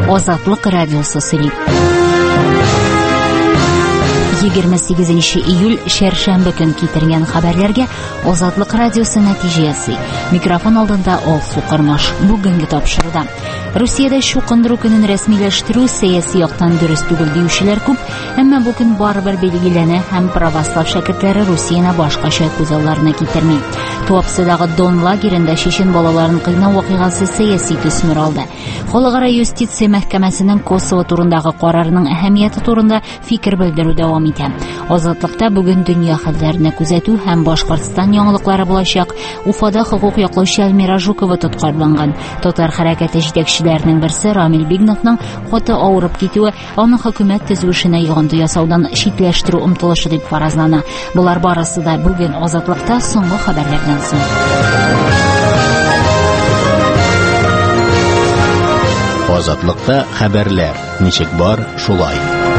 Азатлык радиосы сөйли. 28 июль шәршәмбе көн китергән хәбәрләргә Азатлык радиосы нәтиҗәсе. Микрофон алдында Алсу Кырмаш. Бүгенге тапшыруда Русиядә шукындыру көнен рәсмиләштерү сәяси яктан дөрес түгел диючеләр күп, әмма бу көн барыбер билгеләнә һәм православ шәкертләре Русияне башкача күз алларына китерми. Туапседагы Дон лагерендә чечен балаларын кыйнау вакыйгасы сәяси төсмер алды. Халыкара юстиция мәхкәмәсенең Косово турындагы карарының әһәмияте турында фикер белдерү дәвам итә. Азатлыкта бүген дөнья хәлләренә күзәтү һәм Башкортстан яңалыклары булачак. Уфада хукук яклаучы Әлмира Жукова тоткарланган. Татар хәрәкәте җитәкчеләренең берсе Рамил Бигновның хаты авырып китүе аны хөкүмәт төзүшенә йогынты ясаудан шикләштерү омтылышы дип фаразлана. Булар барысы да бүген Азатлыкта соңгы хәбәрләрдән соң. Азатлыкта хәбәрләр. Ничек бар, шулай.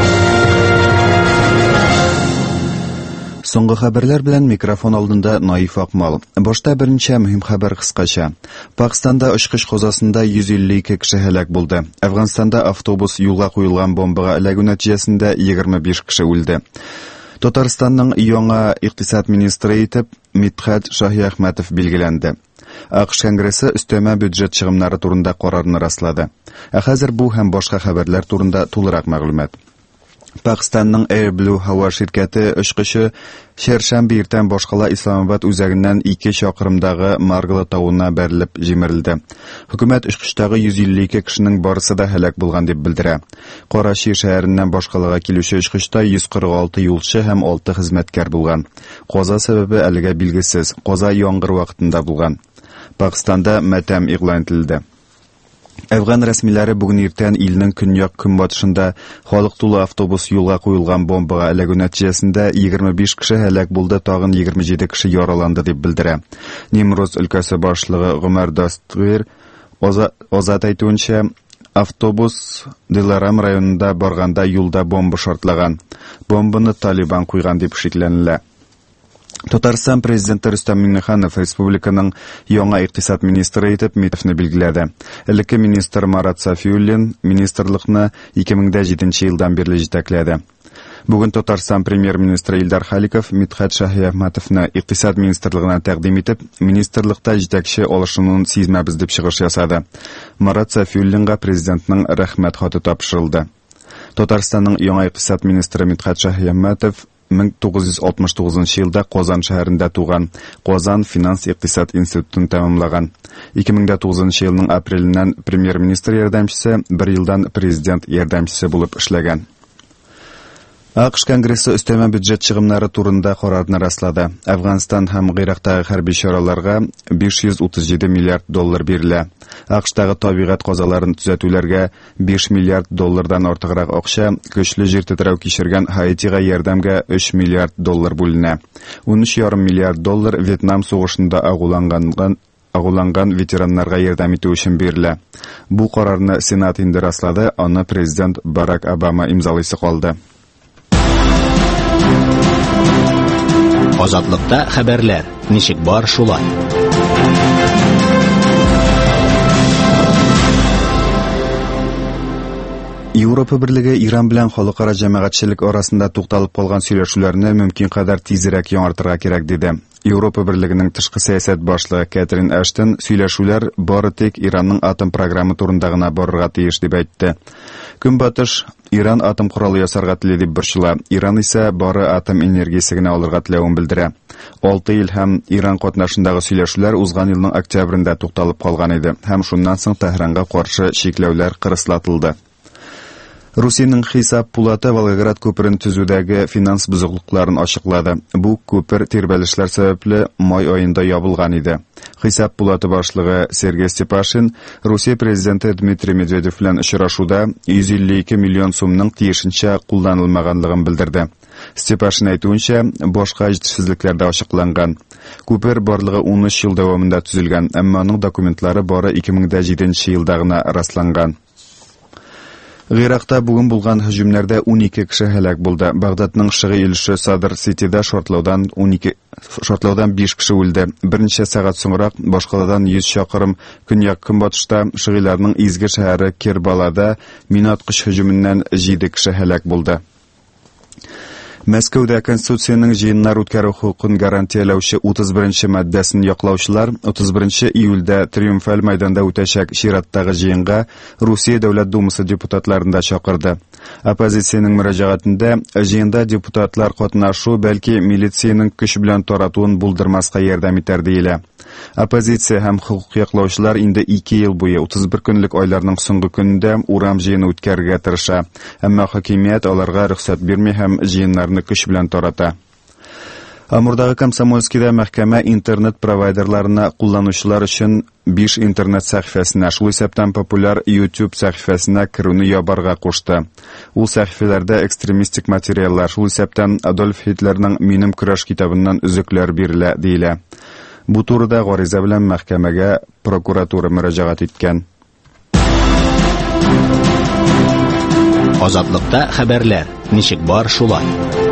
Соңгы хәбәрләр белән микрофон алдында Наиф Акмал. Башта беренче мөһим хәбәр кыскача. Пакистанда очкыч казасында 152 кеше һәлак булды. Әфганстанда автобус юлга куелган бомбага эләгү нәтиҗәсендә 25 кеше үлде. Татарстанның яңа икътисад министры итеп Мидхәт Шаһиәхмәтов билгеләнде. АКШ Конгрессы өстәмә бюджет чыгымнары турында карарны раслады. Хәзер бу һәм башка хәбәрләр турында тулырак мәгълүмат. Пакистанның Air Blue һава ширкәте очкычы шәршәмбе иртән башкала Исламабад үзәгеннән 2 чакрымдагы Маргалы тавына бәрелеп җимерелде. Хөкүмәт очкычтагы 152 кешенең барысы да һәлак булган дип белдерә. Карачи шәһәреннән башкалага килүче очкычта 146 юлчы һәм 6 хезмәткәр булган. Каза сәбәбе әлегә билгесез. Каза яңгыр вакытында булган. Пакистанда матәм игълан ителде. Әфган рәсмиләре бүген иртән илнең көньяк-көнбатышында халык тулы автобус юлга куелган бомбага эләгү нәтиҗәсендә 25 кеше һәлак булды, тагын 27 кеше яраланды дип белдерә. Нимроз өлкәсе башлыгы Гомәр Дастгир Азат әйтүенчә, автобус Диларам районында барганда юлда бомба шартлаган. Бомбаны Талибан куйган дип шикләнелә. Татарстан президенты Рөстәм Миңнеханов республиканың яңа икътисад министры итеп Митовны билгеләде. Элекке министр Марат Сафиуллин министрлыкны 2007 елдан бирле җитәкләде. Бүген Татарстан премьер-министры Илдар Халиков Мидхәт Шаһиәхмәтовны икътисад министрлыгына тәкъдим итеп, министрлыкта җитәкче алышынуын сизмәбез дип чыгыш ясады. Марат Сафиуллинга президентның рәхмәт хаты тапшырылды. Татарстанның яңа икътисад министры Мидхәт Шаһиәхмәтов 1969 елда Казан шәһәрендә туган, Казан финанс-икътисад институтын тәмамлаган. 2009 елның апреленнән премьер-министр ярдәмчесе, 1 елдан президент ярдәмчесе булып эшләгән. АКШ Конгрессы өстәмә бюджет чыгымнары турында карарны раслады. Әфганстан һәм Гыйрактагы хәрби чараларга 537 миллиард доллар бирелә. АКШтагы табигать казаларын төзәтүләргә 5 миллиард доллардан артыграк акча, көчле җир тетрәү кичергән Хаитига ярдәмгә 3 миллиард доллар бүленә. 13,5 миллиард доллар Вьетнам сугышында агуланган ветераннарга ярдәм итү өчен бирелә. Бу карарны Сенат инде раслады, аны президент Барак Обама имзалыйсы калды. Азатлыкта хәбәрләр. Ничек бар, шулай. Европа берлеге Иран белән халыкара җәмәгатьчелек арасында тукталып калган сөйләшүләрне мөмкин кадәр тизрәк яңартырга кирәк диде. Европа берлегенең тышкы сәясәт башлыгы Кэтрин Эштон сөйләшүләр бары тик Иранның атом программы турында гына барырга тиеш дип әйтте. Көнбатыш Иран атом коралы ясарга тели дип борчыла. Иран исә бары атом энергиясе генә алырга теләвен белдерә. 6 ел һәм Иран катнашындагы сөйләшүләр узган елның октябрендә тукталып калган иде һәм шуннан соң Тәһранга каршы шикләүләр кырыслатылды. Русиянең хисап пулаты Волгоград күперен төзүдәге финанс бозыклыкларын ачыклады. Бу күпер тирбәлешләр сәбәпле май аенда ябылган иде. Хисап пулаты башлыгы Сергей Степашин Русия президенты Дмитрий Медведев белән очрашуда 152 миллион сумның тиешенчә кулланылмаганлыгын белдерде. Степашин әйтүенчә, башка җитешсезлекләр дә ачыкланган. Күпер барлыгы 13 ел дәвамында төзелгән, әмма аның документлары бары 2007 елда гына расланган. Гыйракта бүген булган һөҗүмнәрдә 12 кеше һәлак булды. Багдадның Шыгы илеше Садр Ситидә шартлаудан 5 кеше үлде. Берничә сәгать соңрак башкаладан 100 чакрым көньяк-көнбатышта Шыгыларның изге шәһәре Кербалада минаткыч һөҗүменнән 7 кеше һәлак булды. Мәскәүдә Конституциянең җыеннар үткәрү хукукын гарантияләүче 31-нче маддәсен яклаучылар 31 июльдә Триумфаль мәйданда үтәчәк чираттагы җыенга Русия Дәүләт Думасы депутатларын да чакырды. Оппозициянең мөрәҗәгатендә җыенда депутатлар катнашу бәлки милициянең көч белән таратуын булдырмаска ярдәм итәр диелә. Оппозиция һәм хукук яклаучылар инде 2 ел буе 31 көнлек айларның соңгы көнендә урам җыены үткәрергә тырыша, әмма хакимият аларга рөхсәт бирми һәм җыеннарны көч белән тарата. Амурдагы Комсомольскийда мәхкәмә интернет провайдерларына кулланучылар өчен 5 интернет сәхифәсенә, шул исәптән популяр YouTube сәхифәсенә керүне ябарга кушты. Ул сәхифәләрдә экстремистик материаллар, шул исәптән Адольф Гитлерның Минем көрәш китабыннан өзекләр бирелә диелә. Бу турыда гариза белән мәхкәмәгә прокуратура мөрәҗәгать иткән. Азатлыкта хәбәрләр. Ничек бар шулай.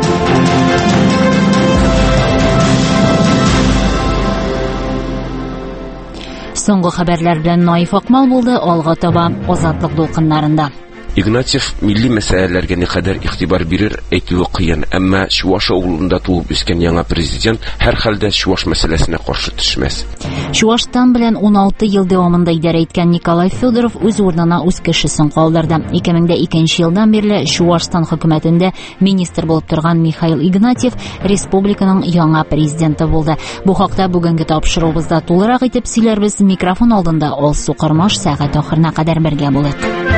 Соңгы хәбәрләр белән Наиф Акмал булды. Алга таба Азатлык дулкыннарында. Игнатьев милли мәсьәләләргә никадәр игътибар бирер әйтүе кыен, әмма Чуваш авылында туып үскән яңа президент һәр хәлдә Чуваш мәсьәләсенә каршы төшмәс. Чувашстан белән 16 ел дәвамында идарә иткән Николай Федоров үз урынына үз кешесен калдырды. 2002 елдан бирле Чувашстан хөкүмәтендә министр булып торган Михаил Игнатьев республиканың яңа президенты булды. Бу хакта бүгенге тапшыруыбызда тулырак итеп сөйләрбез. Микрофон алдында Алсу Кырмаш сәгать ахырына кадәр бергә булыйк.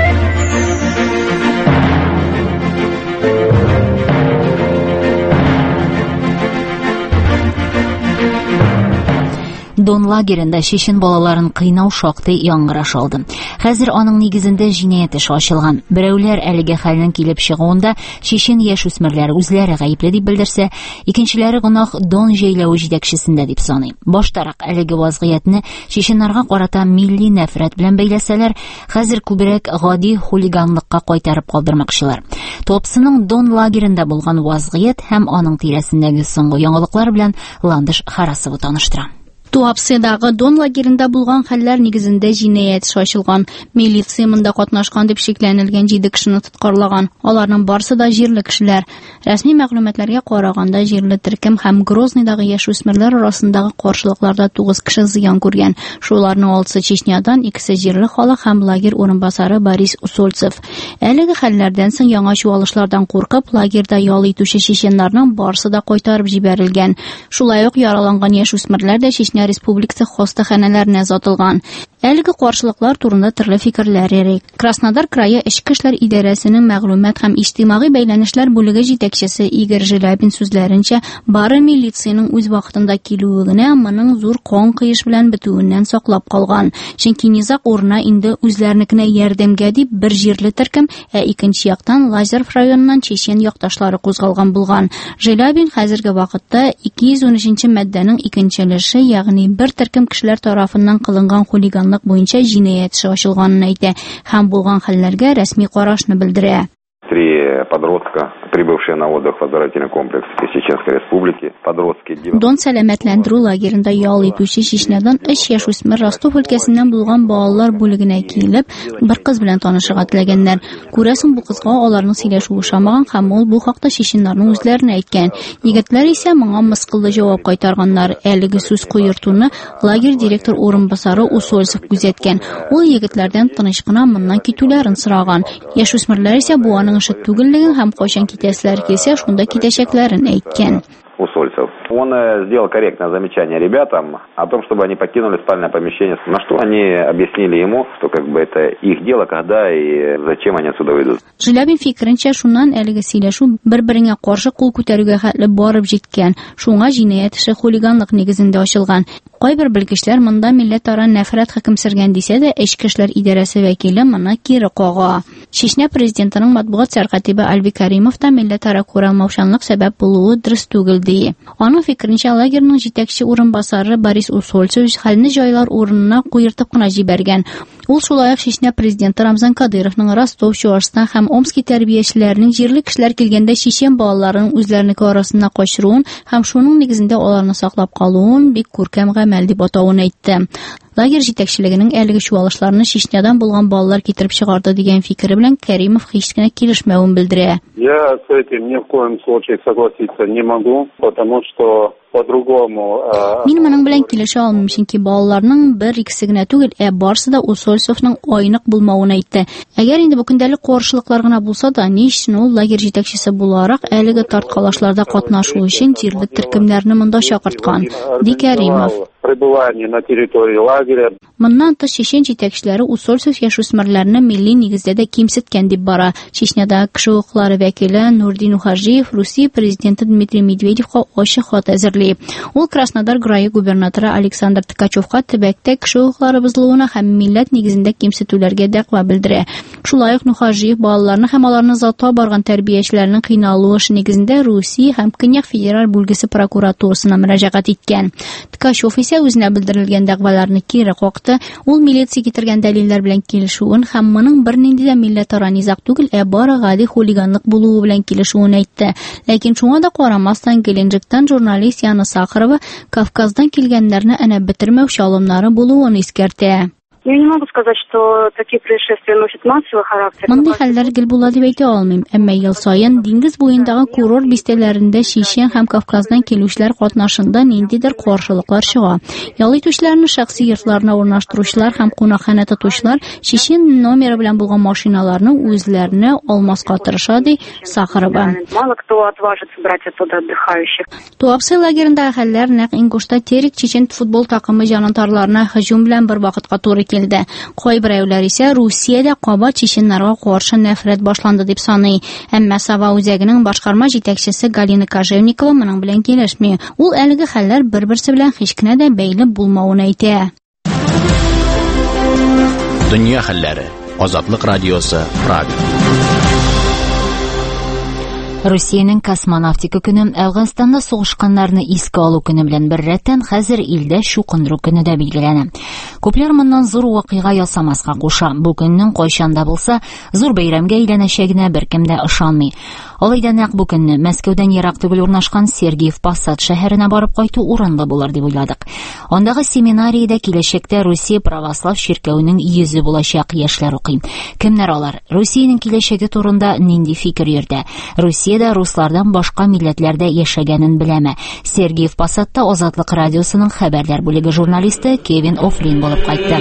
Дон лагерында чечен балаларын кыйнау шактый яңгыраш алды. Хәзер аның нигезендә җинаять эше ачылган. Берәүләр әлеге хәлнең килеп чыгуында чечен яшүсмерләр үзләре гаепле дип белдерсә, икенчеләре гынах Дон җәйләү җитәкчесендә дип саный. Баштарак әлеге вазгыятьне чеченнарга карата милли нәфрәт белән бәйләсәләр, хәзер күбрәк гади хулиганлыкка кайтарып калдырмакчылар. Топсының Дон лагерында булган вазгыять һәм аның тирәсендәге соңгы яңалыклар белән Ландыш Харасова таныштыра. Туапседагы Дон лагерында булган хәлләр нигезендә җинаять эше ачылган. Милиция монда катнашкан дип шикләнелгән 7 кешене тоткарлаган. Аларның барысы да җирле кешеләр. Рәсми мәгълүматларга караганда, җирле төркем һәм Грознойдагы яшүсмерләр арасындагы каршылыкларда 9 кеше зыян күргән. Шуларның 6-сы Чечнядан, 2-се җирле халык һәм лагерь урынбасары Борис Усольцев. Әлеге хәлләрдән соң яңа чуалышлардан куркып, лагерьда ял итүче чеченнарның барысы да кайтарып җибәрелгән. Шулай ук яраланган яшүсмерләр дә Чечня Республикасы хастаханәләренә озатылган. Әлеге каршылыклар турында төрле фикерләр йөри. Краснодар крае эчке эшләр идарәсенең мәгълүмат һәм иҗтимагый бәйләнешләр бүлеге җитәкчесе Игорь Желябин сүзләренчә, бары милицияның үз вакытында килүе генә моның зур кан кыеш белән бетүеннән саклап калган. Чөнки низак урына инде үзләренекенә ярдәмгә дип бер җирле төркем, икенче яктан Лазарев районыннан чечен якташлары кузгалган булган. Желябин хәзерге вакытта 213 маддәнең икенчелеше, ягъни бер төркем кешеләр тарафыннан кылынган хулиганлык буенча җинаять эше ачылганын әйтә һәм булган хәлләргә рәсми карашны белдерә. 3 подростка, прибывшие на отдых в оздоровительный комплекс из Чеченской Республики. Подростки... Дон сәламәтләндерү лагерында ял итүче Чечнядан 3 яшүсмер Ростов өлкәсеннән булган балалар бүлегенә килеп, бер кыз белән танышырга теләгәннәр. Күрәсең, бу кызга аларның сөйләшүе ошамаган һәм ул бу хакта чеченнарның үзләренә әйткән. Егетләр исә моңа мыскыллы җавап кайтарганнар. Әлеге сүз куертуны лагерь директор урынбасары Усольцев күзәткән. Ул егетләрдән тыныч кына моннан китүләрен сораган. Яшүсмерләр исә бу аның эше түгеллеген һәм кайчан китәсләр килсә, шунда китәчәкләрен әйткән. Усольцев. Он сделал корректное замечание ребятам о том, чтобы они покинули спальное помещение, на что они объяснили ему, что как бы это их дело, когда и зачем они отсюда выйдут. Желябин фикеренчә, шуннан әлеге сөйләшү бер-береңә каршы кул күтәрүгә хәтле барып җиткән. Шуңа җинаять эше хулиганлык нигезендә ачылган. Кайбер белгечләр монда милләтара нәфрәт хөкем сөргән дисә дә, эчке эшләр идарәсе вәкиле моны кире кага. Чечня президентының матбугат сәркатибы Альбик Каримов та милләтара күрәлмәүчәнлек сәбәп булуы дөрес түгел ди. Аның фикеренчә, лагерьнең җитәкче урынбасары Борис Усольцев хәлне җайлар урынына куертып кына җибәргән. Ул шулай ук Чечня президенты Рамзан Кадыровның Ростов, Чуашстан һәм Омский тәрбиячеләренең җирле кешеләр килгәндә чечен балаларын үзләренеке арасына качыруын һәм шуның нигезендә аларны саклап калуын бик күркәм гамәл дип атавын әйтте. Лагерь җитәкчелегенең әлеге чуалышларны Чечнядан булган балалар китереп чыгарды дигән фикере белән Кәримов һич кенә килешмәвен белдерә. Я с этим ни в коем случае согласиться не могу, потому что по-другому... Мин моның белән килешә алмыйм, чөнки балаларның бер икесе генә түгел, барысы да Усольцовның айнык булмавын әйтте. Әгәр инде бу көндәлек каршылыклар гына булса да, ни өчен ул лагерь җитәкчесе буларак әлеге тарткалашларда катнашу өчен җирле төркемнәрне монда чакырткан, ди Кәримов. Пребывание на территории лагеря. Моннан тыш чечен җитәкчеләре Усольцов яшүсмерләрне милли нигездә дә кимсеткән дип бара. Чечняда кеше хукуклары вәкиле Нурдин Ухажиев Русия президенты Дмитрий Медведевка ачык хат әзерли. Ул Краснодар крае губернаторы Александр Ткачевка төбәктә кеше хукуклары бозылуына һәм милләт нигезендә кимсетүләргә дәгъва белдерә. Шулай ук Ухажиев балаларны һәм аларны зата барган тәрбиячеләрнең кыйналуы нигезендә Русия һәм Көньяк федераль бүлгесе прокуратурасына мөрәҗәгать иткән. Ткачев үзенә белдерелгән дәгъваларны кире какты. Ул милиция китергән дәлилләр белән килешүен һәм моның бернинди дә милләтара низак түгел, бары гади хулиганлык булуы белән килешүен әйтте. Ләкин шуңа да карамастан Геленджиктан журналист Яна Сахарова Кавказдан килгәннәрне әнә бетермәүче алымнары булуын искәртә. Я не могу сказать, что такие происшествия носят массовый характер. Мондый хәлләр гел була дип әйтә алмыйм, әмма ел саен диңгез буендагы курорт бистәләрендә чечен һәм Кавказдан килүчеләр катнашында ниндидер каршылыклар чыга. Ял итүчеләрне шәхси йортларына урнаштыручылар һәм кунакханә тотучылар чечен номеры белән булган машиналарны үзләренә алмаска тырыша, ди Сахарова. Мало кто отважится брать оттуда отдыхающих. Туапсе лагерендә хәлләр нәкъ Ингушта Терек чечен футбол такымы җанатарларына һөҗүм белән бер вакытка туры килде. Кайберәүләр исә Русиядә каба чеченнәргә каршы нәфрәт башланды дип саный. Әмма Сава үзәгенең башкарма җитәкчесе Галина Кожевникова моның белән килешми. Ул әлеге хәлләр бер-берсе белән һич кенә дә бәйле булмавын әйтә. Дөнья хәлләре. Азатлык радиосы, Прага. Русиянең космонавтика көне Әфганстанда сугышканнарны искә алу көне белән бер рәттән хәзер илдә шукындыру көне дә билгеләнә. Күпләр моннан зур вакыйга ясамаска куша. Бу көннең кайчанда булса зур бәйрәмгә әйләнәчәгенә беркем дә ышанмый. Алайда нәкъ бу көнне Мәскәүдән ерак түгел урнашкан Сергиев Посад шәһәренә барып кайту урынлы булыр дип уйладык. Андагы семинарийда киләчәктә Русия православ чиркәүнең йөзе булачак яшьләр укый. Кемнәр алар? Русиянең киләчәге турында нинди фикер йөртә? Русиядә руслардан башка милләтләрдә яшәгәнен беләме? Сергиев Посадта Азатлык радиосының хәбәрләр бүлеге журналисты Кевин Офлин булып кайтты.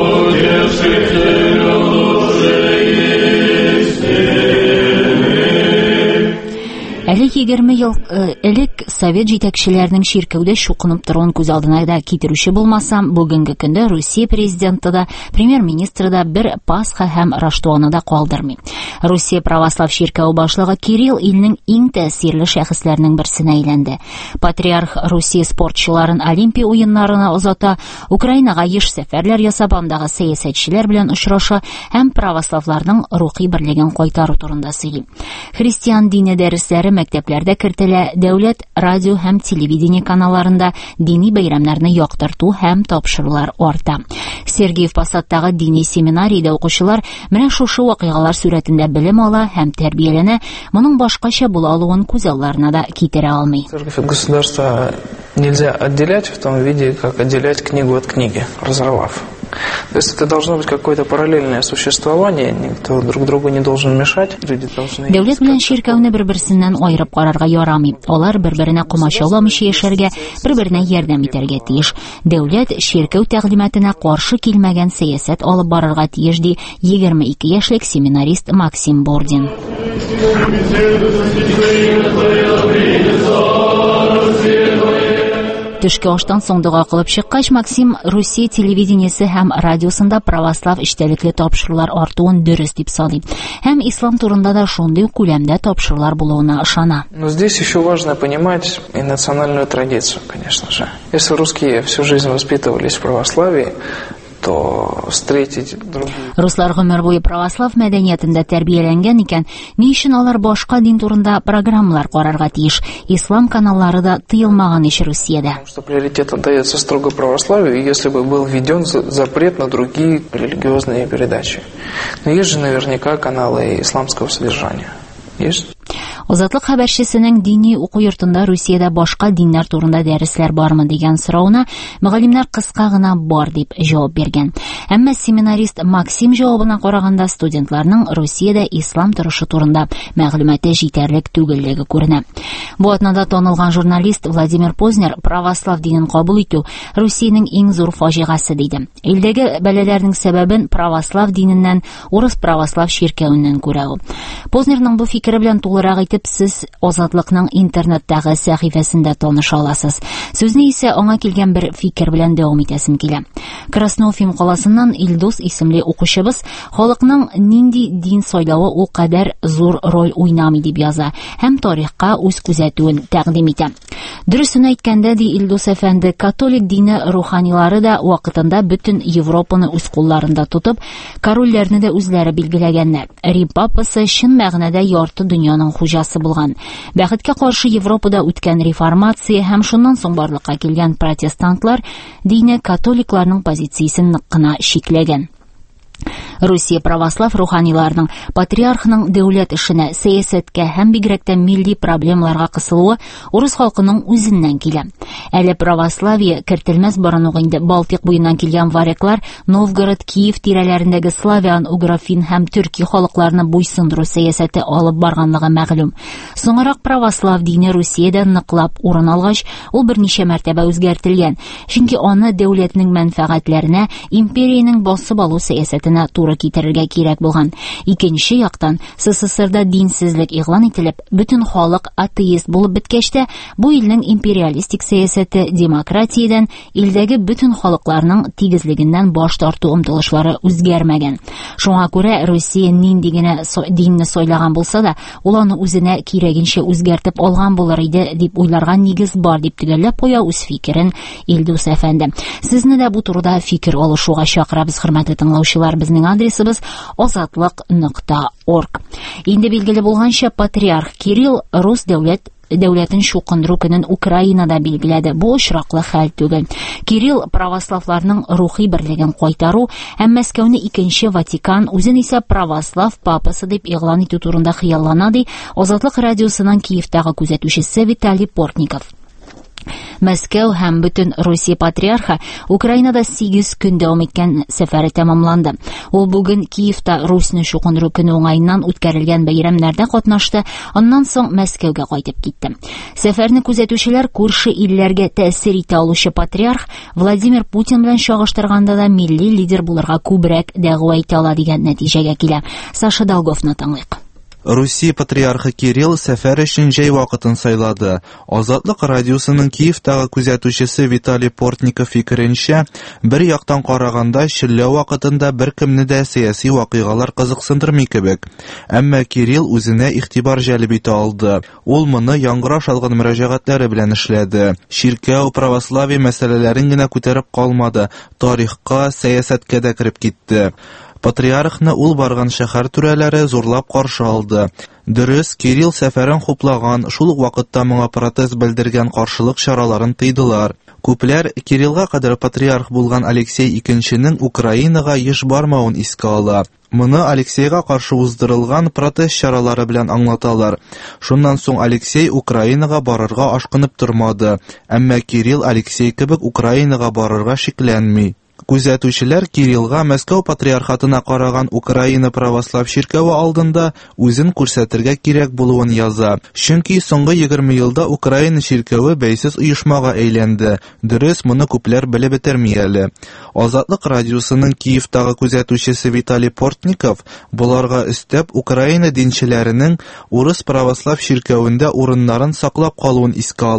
Әле 20 ел элек совет җитәкчеләренең чиркәүдә шукынып торган күз алдына да китерүче булмасам, бүгенге көндә Русия президенты да, премьер-министры да бер Пасха һәм Рождествоны да калдырмый. Русия православ чиркәү башлыгы Кирилл илнең иң тәэсирле шәхесләренең берсенә әйләнде. Патриарх Русия спортчыларын Олимпия уеннарына озата, Украинага еш сәфәрләр ясап андагы сәясәтчеләр белән очраша һәм православларның рухи берлеген кайтару турында сөйли. Христиан дине дәресләре мәктәпләрдә кертелә, дәүләт радио һәм телевидение каналларында дини бәйрәмнәрне яктырту һәм тапшырулар арта. Сергиев Посадтагы дини семинарийда укучылар менә шушы вакыйгалар сурәтендә белем ала һәм тәрбияләнә, моның башкача була алуын күз алларына да китерә алмый. Церковь от государства нельзя отделять в том виде, как отделять книгу от книги, разорвав. То есть это должно быть какое-то параллельное существование, никто друг другу не должен мешать. Люди должны... Дәүләт белән чиркәүне бер-берсеннән аерып карарга ярамый. Алар бер-беренә комачауламыйча яшәргә, бер-беренә ярдәм итәргә тиеш. Дәүләт чиркәү тәгълиматына каршы килмәгән сәясәт алып барырга тиеш, ди 22 яшьлек семинарист Максим Бордин. Төшке аштан соң дуга кылып чыккач, Максим Русия телевидениесе һәм радиосында православ эчтәлекле тапшырулар артуын дөрес дип саный. Һәм ислам турында да шундый күләмдә тапшырулар булуына ышана. Но здесь еще важно понимать и национальную традицию, конечно же. Если русские всю жизнь воспитывались в православии, то встретить других. Руслар гомер буе православ мәдәниятендә тәрбияләнгән икән, ни өчен алар башка дин турында программалар карарга тиеш? Ислам каналлары да тыелмаган ич Русиядә. Потому что приоритет отдается строго православию, и если бы был введен запрет на другие религиозные передачи. Но есть же наверняка каналы исламского содержания. Есть? Азатлык хәбәрчесенең дини уку йортында Русиядә башка диннәр турында дәресләр бармы дигән сорауна мөгаллимнәр кыска гына бар дип җавап биргән. Әмма семинарист Максим җавабына караганда студентларның Русиядә ислам торышы турында мәгълүматы җитәрлек түгеллеге күренә. Бу атнада танылган журналист Владимир Познер православ динен кабул итү Русиянең иң зур фаҗигасы диде. Илдәге бәлаләрнең сәбәбен православ диненнән урыс православ ширкәвеннән күрә ул. Познерның бу фикере белән тулырак әйтеп, сез Азатлыкның интернеттагы сәхифәсендә таныша аласыз. Сүзне исә аңа килгән бер фикер белән дәвам итәсем килә. Красноуфим каласыннан Илдус исемле укучыбыз халыкның нинди дин сайлавы ул кадәр зур роль уйнамый дип яза һәм тарихка үз күзәтүен тәкъдим итә. Дөресен әйткәндә, ди Илдус әфәнде, католик дине руханилары да вакытында бөтен Европаны үз кулларында тотып, корольләрне дә үзләре билгеләгәннәр. Рим папасы чын мәгънәдә ярты дөньяның хуҗасы булган. Бәхеткә каршы Европада үткән реформация һәм шуннан соң барлыкка килгән протестантлар дине католикларның позициясен нык кына шикләгән. Русия православ руханиларының патриархның дәүләт эшенә, сәясәткә һәм бигрәк тә милли проблемаларга кысылуы урыс халкының үзеннән килә. Әле православие кертелмәс борын ук инде Балтик буеннан килгән варяглар Новгород, Киев тирәләрендәге славян, уграфин һәм төрки халыкларны буйсындыру сәясәте алып барганлыгы мәгълүм. Соңрак православ дине Русиядә ныклап урын алгач, ул берничә мәртәбә үзгәртелгән, чөнки аны дәүләтнең мәнфәгатьләренә, империянең басып алу сәясәтенә туры китерергә кирәк булган. Икенче яктан, СССРда динсезлек игълан ителеп, бөтен халык атеист булып беткәч тә, бу илнең империалистик сәясәте демократиядән, илдәге бөтен халыкларның тигезлегеннән баш тарту омтылышлары үзгәрмәгән. Шуңа күрә Русия нинди генә динне сайлаган булса да, ул аны үзенә кирәгенчә үзгәртеп алган булыр иде дип уйларга нигез бар дип төгәлләп куя үз фикерен Илдус әфәнде. Сезне дә бу турыда фикер алышуга чакырабыз, хөрмәтле тыңлаучылар. Безнең адресыбыз azatlyk.org. Инде билгеле булганча, патриарх Кирилл рус дәүләтен чукындыру көнен Украинада билгеләде. Бу очраклы хәл түгел. Кирилл православларның рухи берлеген кайтару һәм Мәскәүне икенче Ватикан, үзен исә православ папасы дип игълан итү турында хыяллана, ди Азатлык радиосының Киевтагы күзәтүчесе Виталий Портников. Мәскәү һәм бөтен Русия патриархы Украинада 8 көн дәвам иткән сәфәре тәмамланды. Ул бүген Киевта Русны чукындыру көне уңаеннан үткәрелгән бәйрәмнәрдә катнашты, аннан соң Мәскәүгә кайтып китте. Сәфәрне күзәтүчеләр күрше илләргә тәэсир итә алучы патриарх Владимир Путин белән чагыштырганда да милли лидер булырга күбрәк дәгъва итә ала дигән нәтиҗәгә килә. Саша Долговны тыңлыйк. Русия патриархы Кирилл сәфәр өчен җәй вакытын сайлады. Азатлык радиосының Киевтагы күзәтүчесе Виталий Портников фикеренчә, бер яктан караганда чилләү вакытында беркемне дә сәяси вакыйгалар кызыксындырмый кебек. Әмма Кирилл үзенә игътибар җәлеп итә алды. Ул моны яңгыраш алган мөрәҗәгатьләре белән эшләде. Ширкәү, православие мәсьәләләрен генә күтәреп калмады, тарихка, сәясәткә дә кирип китте. Патриархны ул барган шәһәр түрәләре зурлап каршы алды. Дөрес, Кирилл сәфәрен хуплаган, шул ук вакытта моңа протест белдергән каршылык чараларын тыйдылар. Күпләр Кириллга кадәр патриарх булган Алексей II-нең Украинага еш бармавын искә ала. Моны Алексейга каршы уздырылган протест чаралары белән аңлаталар. Шуннан соң Алексей Украинага барырга ашкынып тормады. Әмма Кирилл Алексей кебек Украинага барырга шикләнми. Күзәтүчеләр Кириллга Мәскәү патриархатына караган Украина православ ширкәве алдында үзен күрсәтергә кирәк булуын яза. Чөнки соңгы 20 елда Украина ширкәве бәйсез оешмага әйләнде. Дөрес, моны күпләр белеп бетерми әле. Азатлык радиосының Киевтагы күзәтүчесе Виталий Портников буларга өстәп Украина динчеләренең урыс православ ширкәвендә урыннарын саклап калуын искә ала.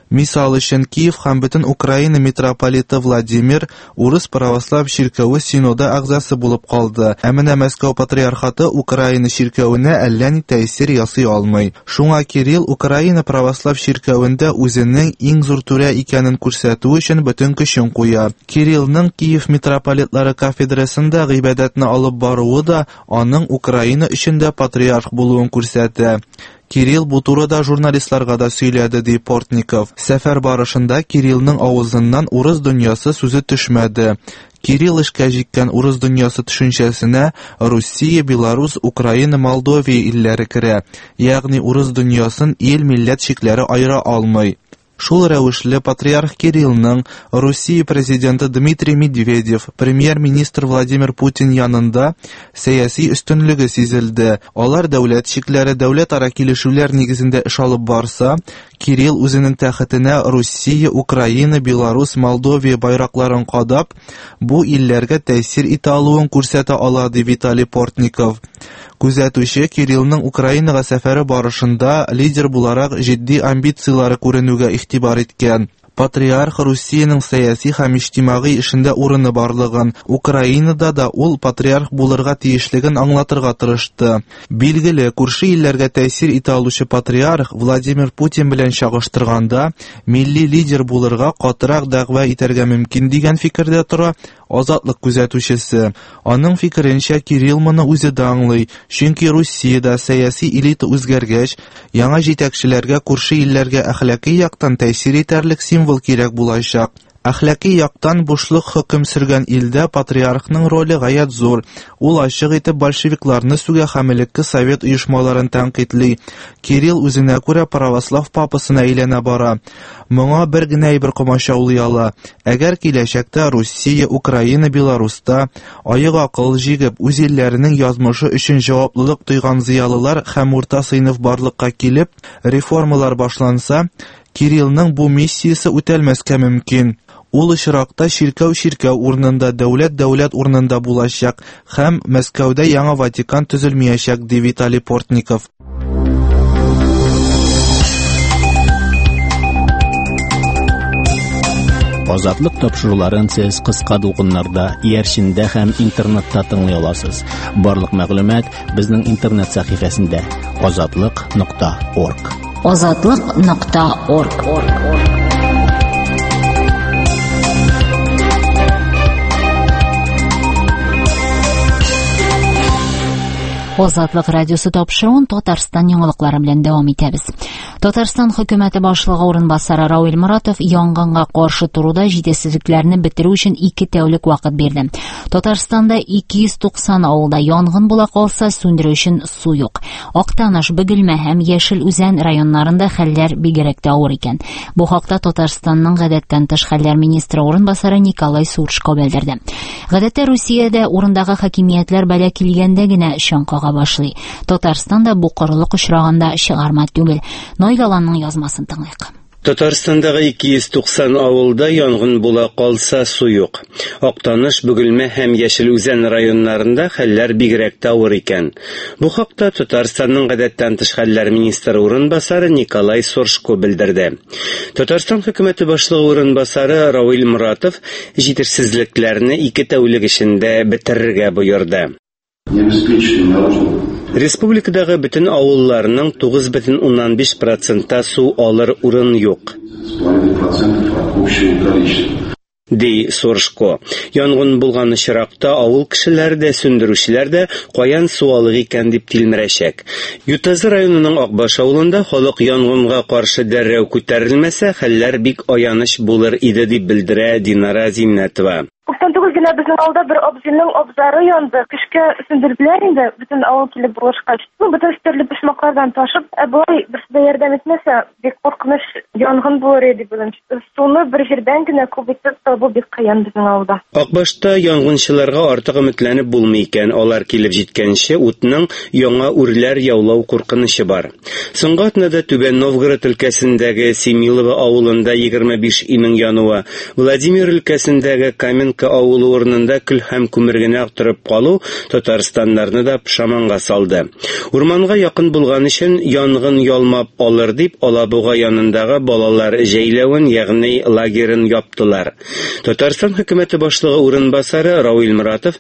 Мисал өчен, Киев һәм бөтен Украина митрополиты Владимир Урыс православ ширкәве синода әгъзасы булып калды. Ә менә Мәскәү патриархаты Украина ширкәвенә әллә ни тәэсир ясый алмый. Шуңа Кирилл Украина православ ширкәвендә үзенең иң зур түрә икәнен күрсәтү өчен бөтен көчен куя. Кириллның Киев митрополитлары кафедрасында гыйбадәтне алып баруы да аның Украина өчен патриарх булуын күрсәтә. Кирилл бу турыда журналистларга да сөйләде, ди Портников. Сәфәр барышында Кириллның авызыннан урыс дөньясы сүзе төшмәде. Кирилл эшкә җиккән урыс дөньясы төшенчәсенә Россия, Беларусь, Украина, Молдовия илләре керә. Ягъни урыс дөньясын ил милләт шикләре айыра алмый. Шул рәвешле патриарх Кириллның Россия президенты Дмитрий Медведев, премьер-министр Владимир Путин янында сәяси өстенлеге сизелде. Алар дәүләт шикләре дәүләт-ара килешүләр нигезендә эш алып барса, Кирилл үзенең тәхетенә Россия, Украина, Беларусь, Молдовия байракларын кадап, бу илләргә тәэсир итә алуын күрсәтә ала, ди Виталий Портников. Күзәтүче Кириллның Украинага сәфәре барышында лидер буларак җитди амбициялары күренүгә игътибар иткән. Патриарх Россиянең сәяси һәм иҗтимагый эшендә урыны барлыгын, Украинада да ул патриарх булырга тиешлеген аңлатырга тырышты. Билгеле, күрше илләргә тәэсир итә алучы патриарх Владимир Путин белән чагыштырганда милли лидер булырга катырак дәгъва итәргә мөмкин дигән фикердә тора Азатлык күзәтүчесе. Аның фикеренчә, Кирилл моны үзе дә аңлый, чөнки Россиядә сәяси элита үзгәргәч, яңа җитәкчеләргә күрше илләргә әхлакый яктан тәэсир итәрлек символ кирәк булачак. Әхлакый яктан бушлык хөкем сөргән илдә патриархның роле гаять зур. Ул ачык итеп большевикларны сүгә һәм элекке совет оешмаларын тәнкыйтьли. Кирилл үзенә күрә православ папасына әйләнә бара. Моңа бер генә әйбер комача улый ала. Әгәр киләчәктә Россия, Украина, Беларуста аек акыл җигеп үз илләренең язмышы өчен җаваплылык тойган зыялылар һәм урта сыйныф барлыкка килеп, реформалар башланса, Кириллның бу миссиясе үтәлмәскә мөмкин. Ул очракта ширкәү урынында, дәүләт урынында булачак һәм Мәскәүдә яңа Ватикан төзелмәячәк, ди Виталий Портников. Азатлык тапшыруларын сез кыска дулкыннарда, иярчендә һәм интернетта тыңлый аласыз. Барлык мәгълүмат безнең интернет сәхифәсендә azatlyk.org. azatlyk.org. Азатлык радиосы тапшыруын Татарстан яңалыклары белән дәвам итәбез. Татарстан хөкүмәте башлыгы урынбасары Равил Моратов янгынга каршы туруда җитешсезлекләрне бетерү өчен 2 тәүлек вакыт бирде. Татарстанда 290 авылда янгын була калса, сүндерү өчен су юк. Актаныш, Бөгелмә һәм Яшел Үзән районнарында хәлләр бигрәк тә авыр икән. Бу хакта Татарстанның гадәттән тыш хәлләр министры урынбасары Николай Суршко белдерде. Гадәттә Русиядә урындагы хакимиятләр бәла килгәндә генә чаңкага башлый. Татарстанда бу корылык очраганда чыгарма түгел. Нойлаланның язмасын тыңлыйк. Татарстандагы 290 авылда янгын була калса, су юк. Актаныш, Бөгелмә һәм Яшел Үзән районнарында хәлләр бигрәк тә авыр икән. Бу хакта Татарстанның гадәттән тыш хәлләр министры урынбасары Николай Суршко белдерде. Татарстан хөкүмәте башлыгы урынбасары Равил Моратов җитешсезлекләрне 2 тәүлек эчендә бетерергә боерды. Республикадагы бөтен авылларның 9,5% су алыр урын юк. Ди Суршко. Янгын булган очракта авыл кешеләре дә, сүндерүчеләр дә каян су алыр икән дип тилмерәчәк. Ютазы районының Акбаш авылында халык янгынга каршы дәррәү күтәрелмәсә, хәлләр бик аяныч булыр иде дип белдерә Динара Зиннәтова. Генә безнең авылда бер абзыйның абзары янды. Кышка сүндерделәр инде, бөтен авыл килеп булышкач. Бөтен стерле почмаклардан ташып, болай безгә ярдәм итмәсә, бик куркыныч янгын булыр иде бүген. Суны бер җирдән генә күп итеп табу бик кыен безнең авылда. Акбашта янгынчыларга артык өметләнеп булмый икән. Алар килеп җиткәнче утның яңа үрләр яулау куркынычы бар. Соңгы атнада Түбән Новгород өлкәсендәге Семилово авылында 25 имен януы, Владимир өлкәсендәге Каменка авылы урынында көл һәм күмер генә торып калу Татарстаннарны да пошаманга салды. Урманга якын булган өчен янгын ялмап алыр дип Алабуга янындагы балалар җәйләвен, ягъни лагерен яптылар. Татарстан хөкүмәте башлыгы урынбасары Равил Муратов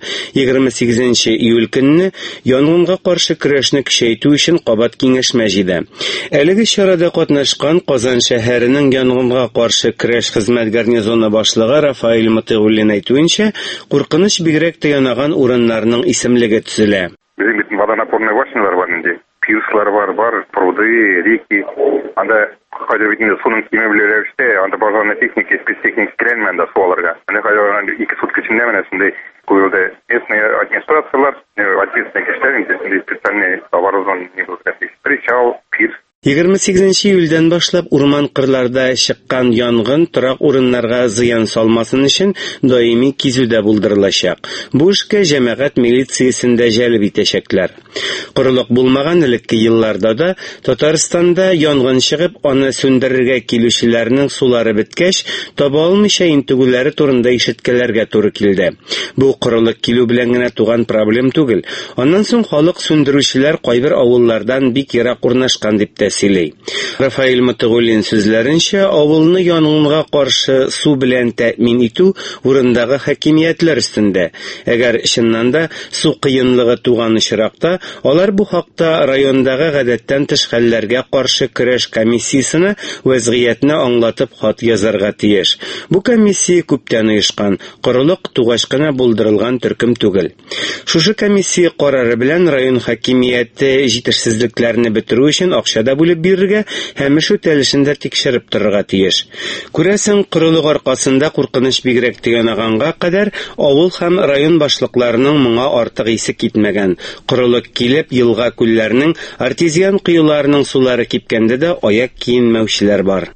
28 июль көнне янгынга каршы көрәшне көчәйтү өчен кабат киңәшмә җыйды. Әлеге чарада катнашкан Казан шәһәренең янгынга каршы көрәш хезмәт гарнизоны башлыгы Рафаэль Мотыгуллин әйтүенчә, куркыныч бигрәк таянаган урыннарның исемлеге төзелә. Bizim bütün водонапорные башнялар бар инде. Пирслар бар, пруды, реки. Анда хәзер бит инде суның кимәләре анда базарны техника, спецтехник кирәнмән да суаларга. Анда хәзер 2 сутка içinde менә шундый куелды. Местные администрациялар, ответственные кешеләр инде специальный оборудование не было. Причал, пирс. 28 июльдән башлап урман кырларда чыккан янгын торак урыннарга зыян салмасын өчен даими кизүдә булдырылачак. Бу эшкә җәмәгать милициясен дә җәлеп итәчәкләр. Корылык булмаган элекке елларда да Татарстанда янгын чыгып, аны сүндерергә килүчеләрнең сулары беткәч, таба алмыйча интегүләре турында ишеткәләргә туры килде. Бу корылык килү белән генә туган проблем түгел. Аннан соң халык сүндерүчеләр кайбер авыллардан бик ерак урнашкан дип сөйләй. Рафаэль Мотыгуллин сүзләренчә, авылны янгынга каршы су белән тәэмин итү урындагы хакимиятләр өстендә. Әгәр чыннан да су кыенлыгы туган очракта, алар бу хакта райондагы гадәттән тыш хәлләргә каршы көрәш комиссиясенә вазгыятьне аңлатып хат язарга тиеш. Бу комиссия күптән оешкан, корылык тугач кына булдырылган төркем түгел. Шушы комиссия карары белән район хакимияте җитешсезлекләрне бетерү өчен акчада бүлеп бирергә һәм эш үтәлешендә тикшереп торырга тиеш. Күрәсең, корылык аркасында куркыныч бигрәк тыянаганга кадәр авыл һәм район башлыкларының моңа артык исе китмәгән. Корылык килеп, елга күлләрнең, артезиан кыюларының сулары кипкәндә дә аяк киенмәүчеләр бар.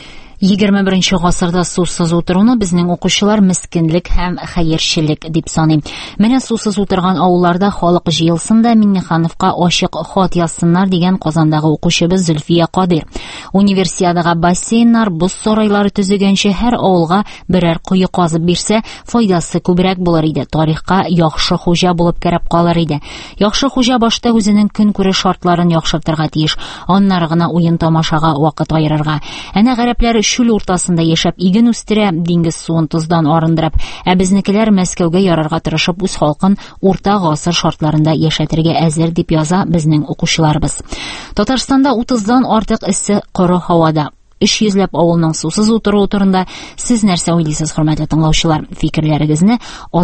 21 гасырда сусыз утыруны безнең укучылар мискинлек һәм хәерчелек дип саный. Менә сусыз утырган авылларда халык җыелсын да Миннехановка ачык хат язсыннар дигән Казандагы укучыбыз Зөлфия Кадир. Универсиадага бассейннар, буз сарайлары төзегәнче һәр авылга берәр куе казып бирсә, файдасы күбрәк булыр иде. Тарихка яхшы хуҗа булып кереп калыр иде. Яхшы хуҗа башта үзенең көн күреш шартларын яхшыртырга тиеш, аннары гына уен тамашага вакыт аерырга. Әнә гарәпләр шул уртасында яшәп иген үстерә, диңгез суын туздан арындырып, ә безнекеләр Мәскәүгә ярарга тырышып үз халкын урта гасыр шартларында яшәтергә әзер дип яза безнең укучыларыбыз. Татарстанда 30дан артык эссе коры һавада 300 авылның сусыз утыру турында сез нәрсә уйлыйсыз, хөрмәтле тыңлаучылар? Фикерләрегезне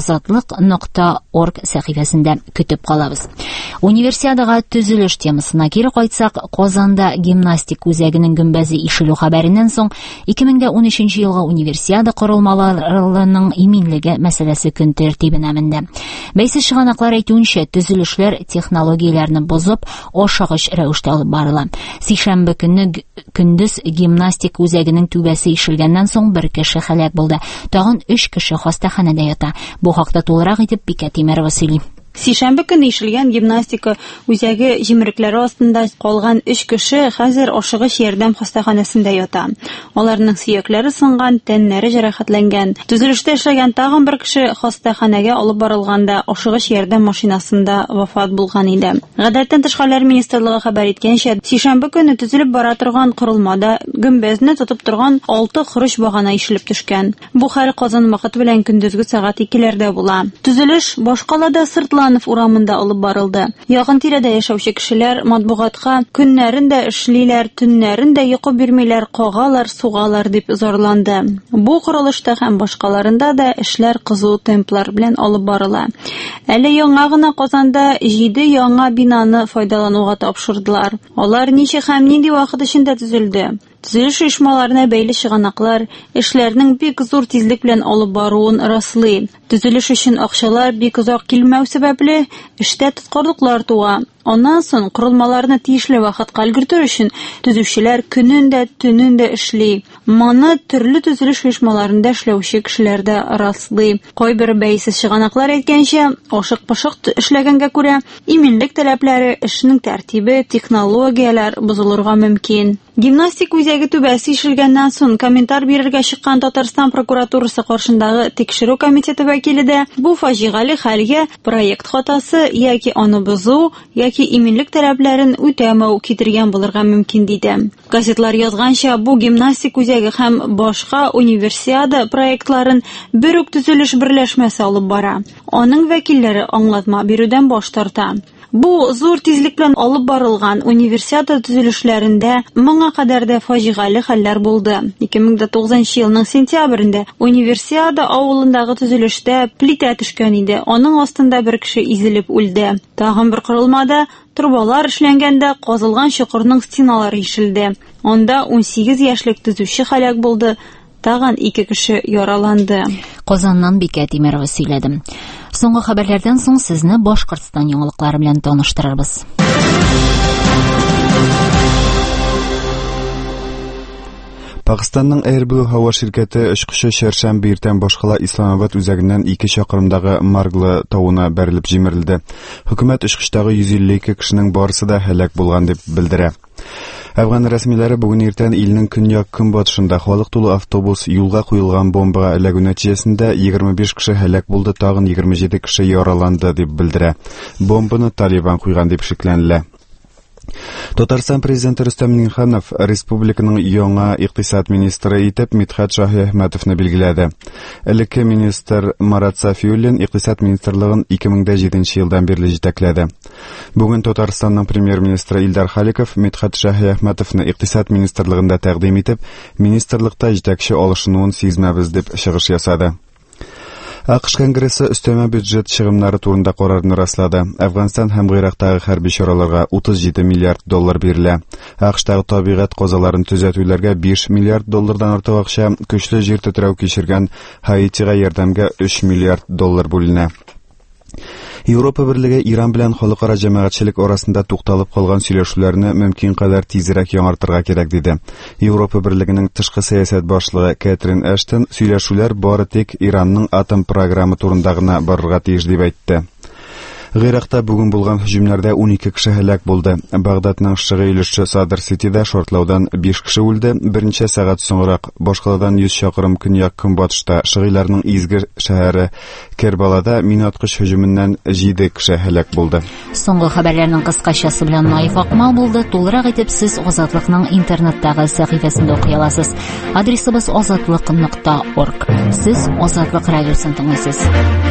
azatliq.org сәхифәсендә көтеп калабыз. Универсиадага төзелеш темасына кире кайтсак, Казанда гимнастик үзәгенең гөмбәзе ишелү хәбәреннән соң 2013 елга универсиада корылмаларының иминлеге мәсьәләсе көн тәртибенә менде. Бәйсез чыганаклар әйтүенчә, төзелешләр технологияләрне бозып, ашыгыч рәвештә алып барыла. Сишәмбе көнне көндез гимнастик үзәгенең түбәсе ишелгәннән соң бер кеше хәлак булды. Тагын 3 кеше хастаханәдә ята. Бу хакта тулырак итеп Пика Тимерова сөйли. Сишәмбе көнне ишелгән гимнастика үзәге җимерекләре астында калган 3 кеше хәзер ашыгыч ярдәм хастаханәсендә ята. Аларның сөякләре сынган, тәннәре җәрәхәтләнгән. Төзелештә эшләгән тагын бер кеше хастаханәгә алып барылганда ашыгыч ярдәм машинасында вафат булган иде. Гадәттән тыш хәлләр министрлыгы хәбәр иткәнчә, сишәмбе көнне төзелеп бара торган корылмада гөмбәзне тотып торган 6 хөрүш багана ишелеп төшкән. Бу хәл Казан вакыты белән көндезге сәгать 2ләрдә була. Төзелеш башкалада Сыртланов урамында алып барылды. Якын тирәдә яшәүче кешеләр матбугатка көннәрендә эшлиләр, төннәрендә йокы бирмиләр, кагалар, сугалар дип зарланды. Бу корылышта һәм башкаларында да эшләр кызу темплар белән алып барыла. Әле яңа гына Казанда 7 яңа бинаны файдалануга тапшырдылар. Алар ничә һәм нинди вакыт эчендә төзелде? Төзелеш оешмаларына бәйле чыганаклар эшләрнең бик зур тизлек белән алып баруын раслый. Төзелеш өчен акчалар бик озак килмәү сәбәпле эштә тоткарлыклар туа. Аннан соң корылмаларны тиешле вакытка өлгертер өчен төзүчеләр көнен дә, төнен дә эшли. Моны төрле төзелеш оешмаларында эшләүче кешеләр дә раслый. Кайбер бәйсез чыганаклар әйткәнчә, ашык-пошык эшләгәнгә күрә, иминлек таләпләре, эшнең тәртибе, технологияләр бозылырга мөмкин. Гимнастик үзәге түбәсе ишелгәннән соң комментар бирергә чыккан Татарстан прокуратурасы каршындагы тикшерү комитеты вәкиле дә бу фаҗигали хәлгә проект хатасы яки аны бозу, яки иминлек таләпләрен үтәмәү китергән булырга мөмкин диде. Газетлар язганча, бу гимнастик үзәге һәм башка универсиада проектларын бер үк төзелеш берләшмәсе алып бара. Аның вәкилләре аңлатма бирүдән баш тарта. Бу зур тизлек белән алып барылган универсиада төзелешләрендә моңа кадәр дә фаҗигали хәлләр булды. 2009 елның сентябрендә универсиада авылындагы төзелештә плита төшкән иде. Аның астында бер кеше изелеп үлде. Тагын бер корылмада трубалар эшләнгәндә казылган чокырның стеналары ишелде. Анда 18 яшьлек төзүче һәлак булды. Тагын 2 кеше яраланды. Казаннан Бикә Тимерова сөйләде. Соңгы хәбәрләрдән соң сезне Башкортстан яңалыклары белән таныштырырбыз. Пакыстанның Airblue һава ширкәте очкычы Шәршәмбе иртән башкала Исламабад үзәгеннән 2 чакрымдагы Марглы тавына бәрелеп җимерелде. Хөкүмәт очкычтагы 152 кешенең барысы да һәлак булган дип белдерә. Әфган рәсмиләре бүген иртән илнең көньяк-көнбатышында халык тулы автобус юлга куелган бомбага эләгү нәтиҗәсендә 25 кеше һәлак булды, тагын 27 кеше яраланды дип белдерә. Бомбаны Талибан куйган дип шикләнелә. Татарстан президенты Рөстәм Миңнеханов республиканың яңа икътисад министры итеп Мидхәт Шаһиәхмәтовны билгеләде. Элекке министр Марат Сафиуллин икътисад министрлыгын 2007 елдан бирле җитәкләде. Бүген Татарстанның премьер-министры Илдар Халиков Мидхәт Шаһиәхмәтовны икътисад министрлыгында тәкъдим итеп, министрлыкта җитәкче алышынуын сизмәбез дип чыгыш ясады. АКШ Конгрессы өстәмә бюджет чыгымнары турында карарны раслады. Әфганстан һәм Гыйрактагы хәрби чараларга 37 миллиард доллар бирелә. АКШтагы табигать казаларын төзәтүләргә 5 миллиард доллардан артык акча, көчле җир тетрәү кичергән Хаитига ярдәмгә 3 миллиард доллар бүленә. Европа Берлеге Иран белән халыкара җәмәгатьчелек арасында тукталып калган сөйләшүләрне мөмкин кадәр тизрәк яңартырга кирәк диде. Европа Берлегенең тышкы сәясәт башлыгы Кэтрин Эштон сөйләшүләр бары тик Иранның атом программы турында гына барырга тиеш дип әйтте. Гыйракта бүген булган һөҗүмнәрдә 12 кеше һәлак булды. Багдадның шыгы илешче Садр Ситидә шартлаудан 5 кеше үлде. Берничә сәгать соңрак Башкаладан 100 чакрым көньяк-көнбатышта шыгыйларның изге шәһәре Кербалада минаткыч һөҗүменнән 7 кеше һәлак булды. Соңгы хәбәрләрнең кыскачасы белән Наиф Акмал булды. Тулырак итеп сез Азатлыкның интернеттагы сәхифәсендә укый аласыз. Адресыбыз azatlык.org. Сез Азатлык радиосын тыңлыйсыз.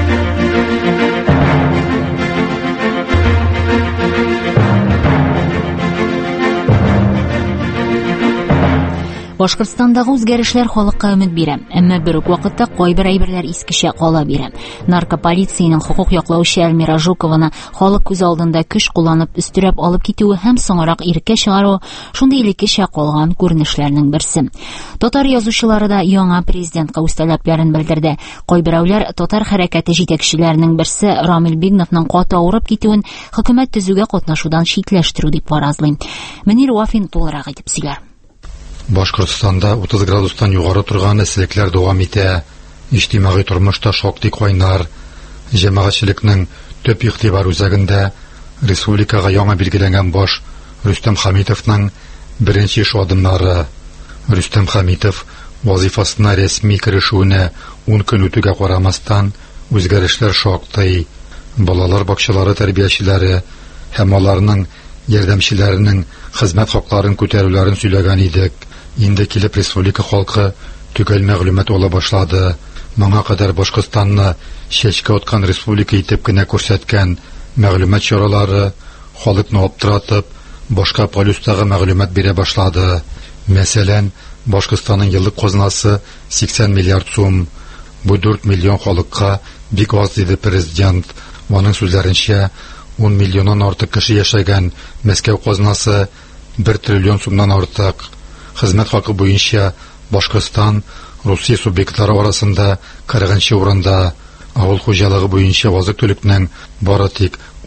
Башкортстандагы үзгәрешләр халыкка өмет бирә, әмма бер үк вакытта кайбер әйберләр искечә кала бирә. Наркополициянең хукук яклаучы Әлмира Жукованы халык күз алдында көч кулланып өстөрәп алып китүе һәм соңрак иркә чыгару шундый элеккечә калган күренешләрнең берсе. Татар язучылары да яңа президентка үз таләпләрен белдерде. Кайберәүләр татар хәрәкәте җитәкчеләренең берсе Рамил Бигновның каты авырып китүен хөкүмәт төзүгә катнашудан шикләштерү дип фаразлый. Мөнир Вафин тулырак итеп сөйләр. Башкортстанда 30 градустан югары торган эсселекләр дәвам итә. Иҗтимагый тормышта шактый кайнар. Җәмәгатьчелекнең төп игътибар үзәгендә республикага яңа билгеләнгән баш Рөстәм Хәмитовның беренче эш адымнары. Рөстәм Хәмитов вазифасына рәсми керешүенә 10 көн үтүгә карамастан үзгәрешләр шактый. Балалар бакчалары тәрбиячеләре һәм аларның ярдәмчеләренең хезмәт хакларын күтәрүләрен сөйләгән идек. Инде килеп республика халкы төгәл мәгълүмат ала башлады. Моңа кадәр Башкортстанны чәчкә аткан республика итеп кенә күрсәткән мәгълүмат чаралары халыкны аптыратып, башка полюстагы мәгълүмат бирә башлады. Мәсәлән, Башкортстанның еллык казнасы 80 миллиард сум. Бу 4 миллион халыкка бик аз диде президент. Аның сүзләренчә, 10 миллионнан артык кеше яшәгән Мәскәү казнасы 1 триллион сумнан артык. Хезмәт хакы буенча Башкортстан Русия субъектлары арасында 40-нчы урында, авыл хуҗалыгы буенча азык-төлекнең бары тик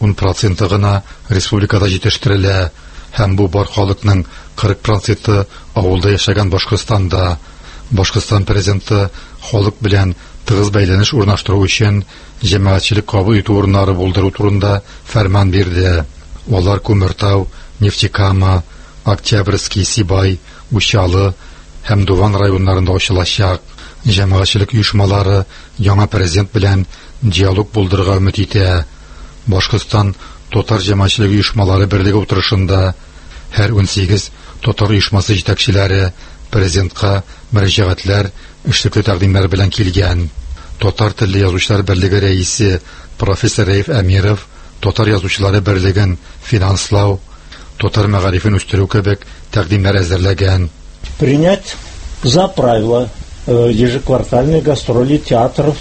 10% гына республикада җитештерелә, һәм бу бар халыкның 40% авылда яшәгән Башкортстанда. Башкортстан президенты халык белән тыгыз бәйләнеш урнаштыру өчен җәмәгатьчелек кабул итү урыннары булдыру турында фәрман бирде. Алар Күмертау, Нефтекама, Октябрьский, Сибай, Учалы һәм Дуван районнарында ачылачак. Җәмәгатьчелек оешмалары яңа президент белән диалог булдырырга өмет итә. Башкортстан татар җәмәгатьчелек оешмалары берлеге утырышында һәр 18 татар оешмасы җитәкчеләре президентка мөрәҗәгатьләр, эшлекле тәкъдимнәр белән килгән. Татар телле язучылар берлеге рәисе профессор Раиф Әмиров татар язучылары берлеген финанслау, татар мәгарифен үстерү кебек тәкъдимнәр әзерләгән. Принять за правило ежеквартальные гастроли театров,